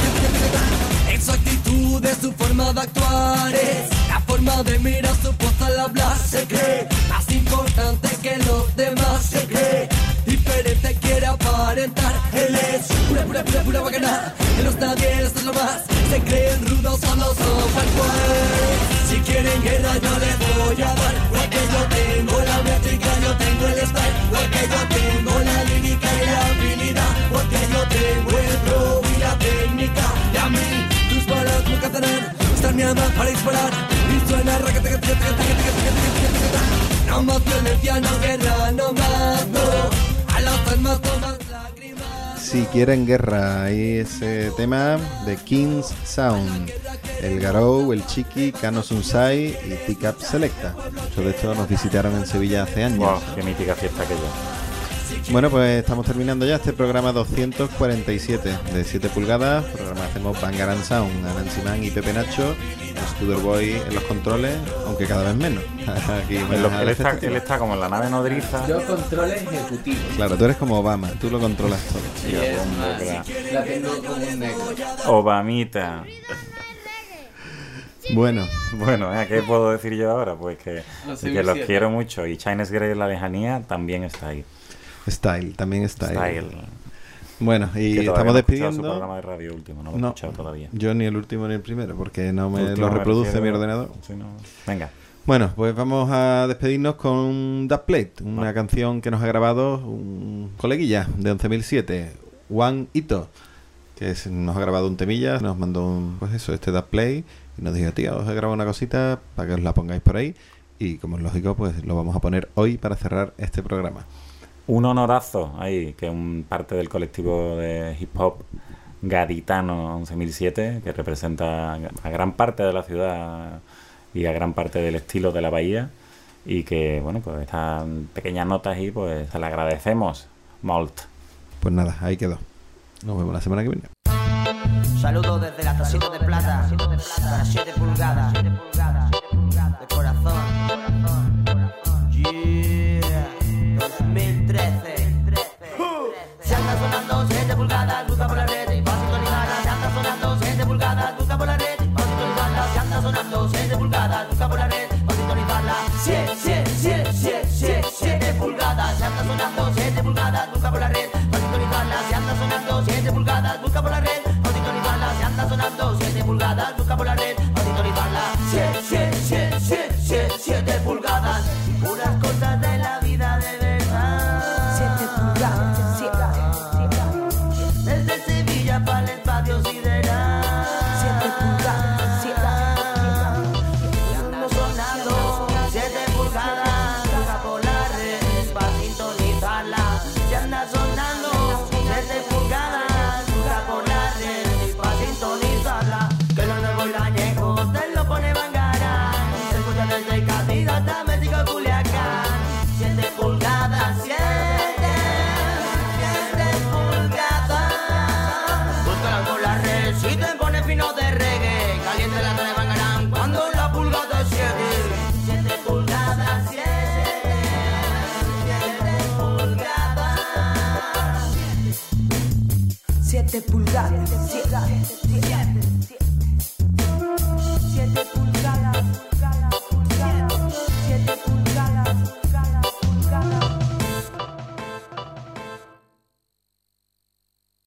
raquete. En su actitud, de su forma de actuar, es la forma de mirar, su voz al hablar. Se cree más importante que los demás, se cree diferente, quiere aparentar. Él es pura, pura, pura, pura bacana, en los nadie, esto es lo más. Se creen rudos, solo son fanboys. Si quieren guerra yo les voy a dar, porque yo tengo la métrica, yo tengo el style, porque yo tengo la lírica y la habilidad, porque yo tengo el flow y la técnica. Y a mí tus balas nunca tendrán, están mi arma para disparar y suena raquete, raquete, raquete, raquete, raquete. No más violencia, no guerra, no más, no. A las almas todas lágrimas. Si Quieren Guerra, ahí ese tema de King's Sound, El Garou, El Chiki, Kano Sunsai y T-Cap Selecta. Muchos de estos nos visitaron en Sevilla hace años. Wow, qué mítica fiesta aquella. Bueno, pues estamos terminando ya este programa doscientos cuarenta y siete de siete pulgadas. Programa hacemos Bangarang Sound, Anansi Man y Pepe Nacho, Scooter Boy en los controles, aunque cada vez menos. Aquí él, lo, él, está, él está como en la nave nodriza. Yo control ejecutivo. Claro, tú eres como Obama, tú lo controlas todo. Sí, yes, la tengo como un negro. Obamita. Bueno, bueno, ¿eh? ¿Qué puedo decir yo ahora? Pues que, que los quiero mucho y Chinese Grey en la lejanía también está ahí. Style, también Style. Style. Bueno, y estamos no despidiendo. Su programa de radio último, no lo he no, escuchado todavía. Yo ni el último ni el primero, porque no me lo reproduce me mi ordenador. Sí, no. Venga. Bueno, pues vamos a despedirnos con That Plate, una vale. canción que nos ha grabado un coleguilla de once mil siete, Juan Ito, que es, nos ha grabado un temilla, nos mandó un, pues eso, este That Play, y nos dijo, tío, os he grabado una cosita para que os la pongáis por ahí, y como es lógico, pues lo vamos a poner hoy para cerrar este programa. Un honorazo ahí, que es un parte del colectivo de hip hop gaditano once mil siete, que representa a gran parte de la ciudad y a gran parte del estilo de la bahía, y que, bueno, pues estas pequeñas notas ahí, pues se le agradecemos, molt. Pues nada, ahí quedó. Nos vemos la semana que viene. Saludos desde la tacita de plata para siete pulgadas de corazón. Yeah, dos mil trece. Se anda sonando siete pulgadas, busca por la red y va a sintonizarla. Se anda sonando siete pulgadas, busca por la red y va a sintonizarla. Se anda sonando siete pulgadas, busca por la red y va a sintonizarla. siete, siete, siete, siete, siete, siete pulgadas. Se anda sonando siete pulgadas, busca por la red y va a sintonizarla. Se anda sonando siete pulgadas, busca por la red. Se anda sonando siete pulgadas, busca por la red, a sintonizarla. siete, siete, siete, siete, siete, siete pulgadas, puras cosas de la vida de verdad. siete pulgadas, siete, desde Sevilla para el espacio sideral. siete pulgadas, siete, ando sonando siete pulgadas, busca por la red, para sintonizarla. Se anda sonando siete pulgadas, busca por la red. Que lo nuevo y lo añejo te lo pone Bangarán. Se escucha desde Cádiz hasta México, Culiacán. Siete pulgadas, siete, siete pulgadas. Búscala por la red si te pone fino de reggae. Caliente la de Bangarán cuando la pulgada es siete. Siete pulgadas, siete, siete pulgadas. Siete pulgadas, siete, siete, siete.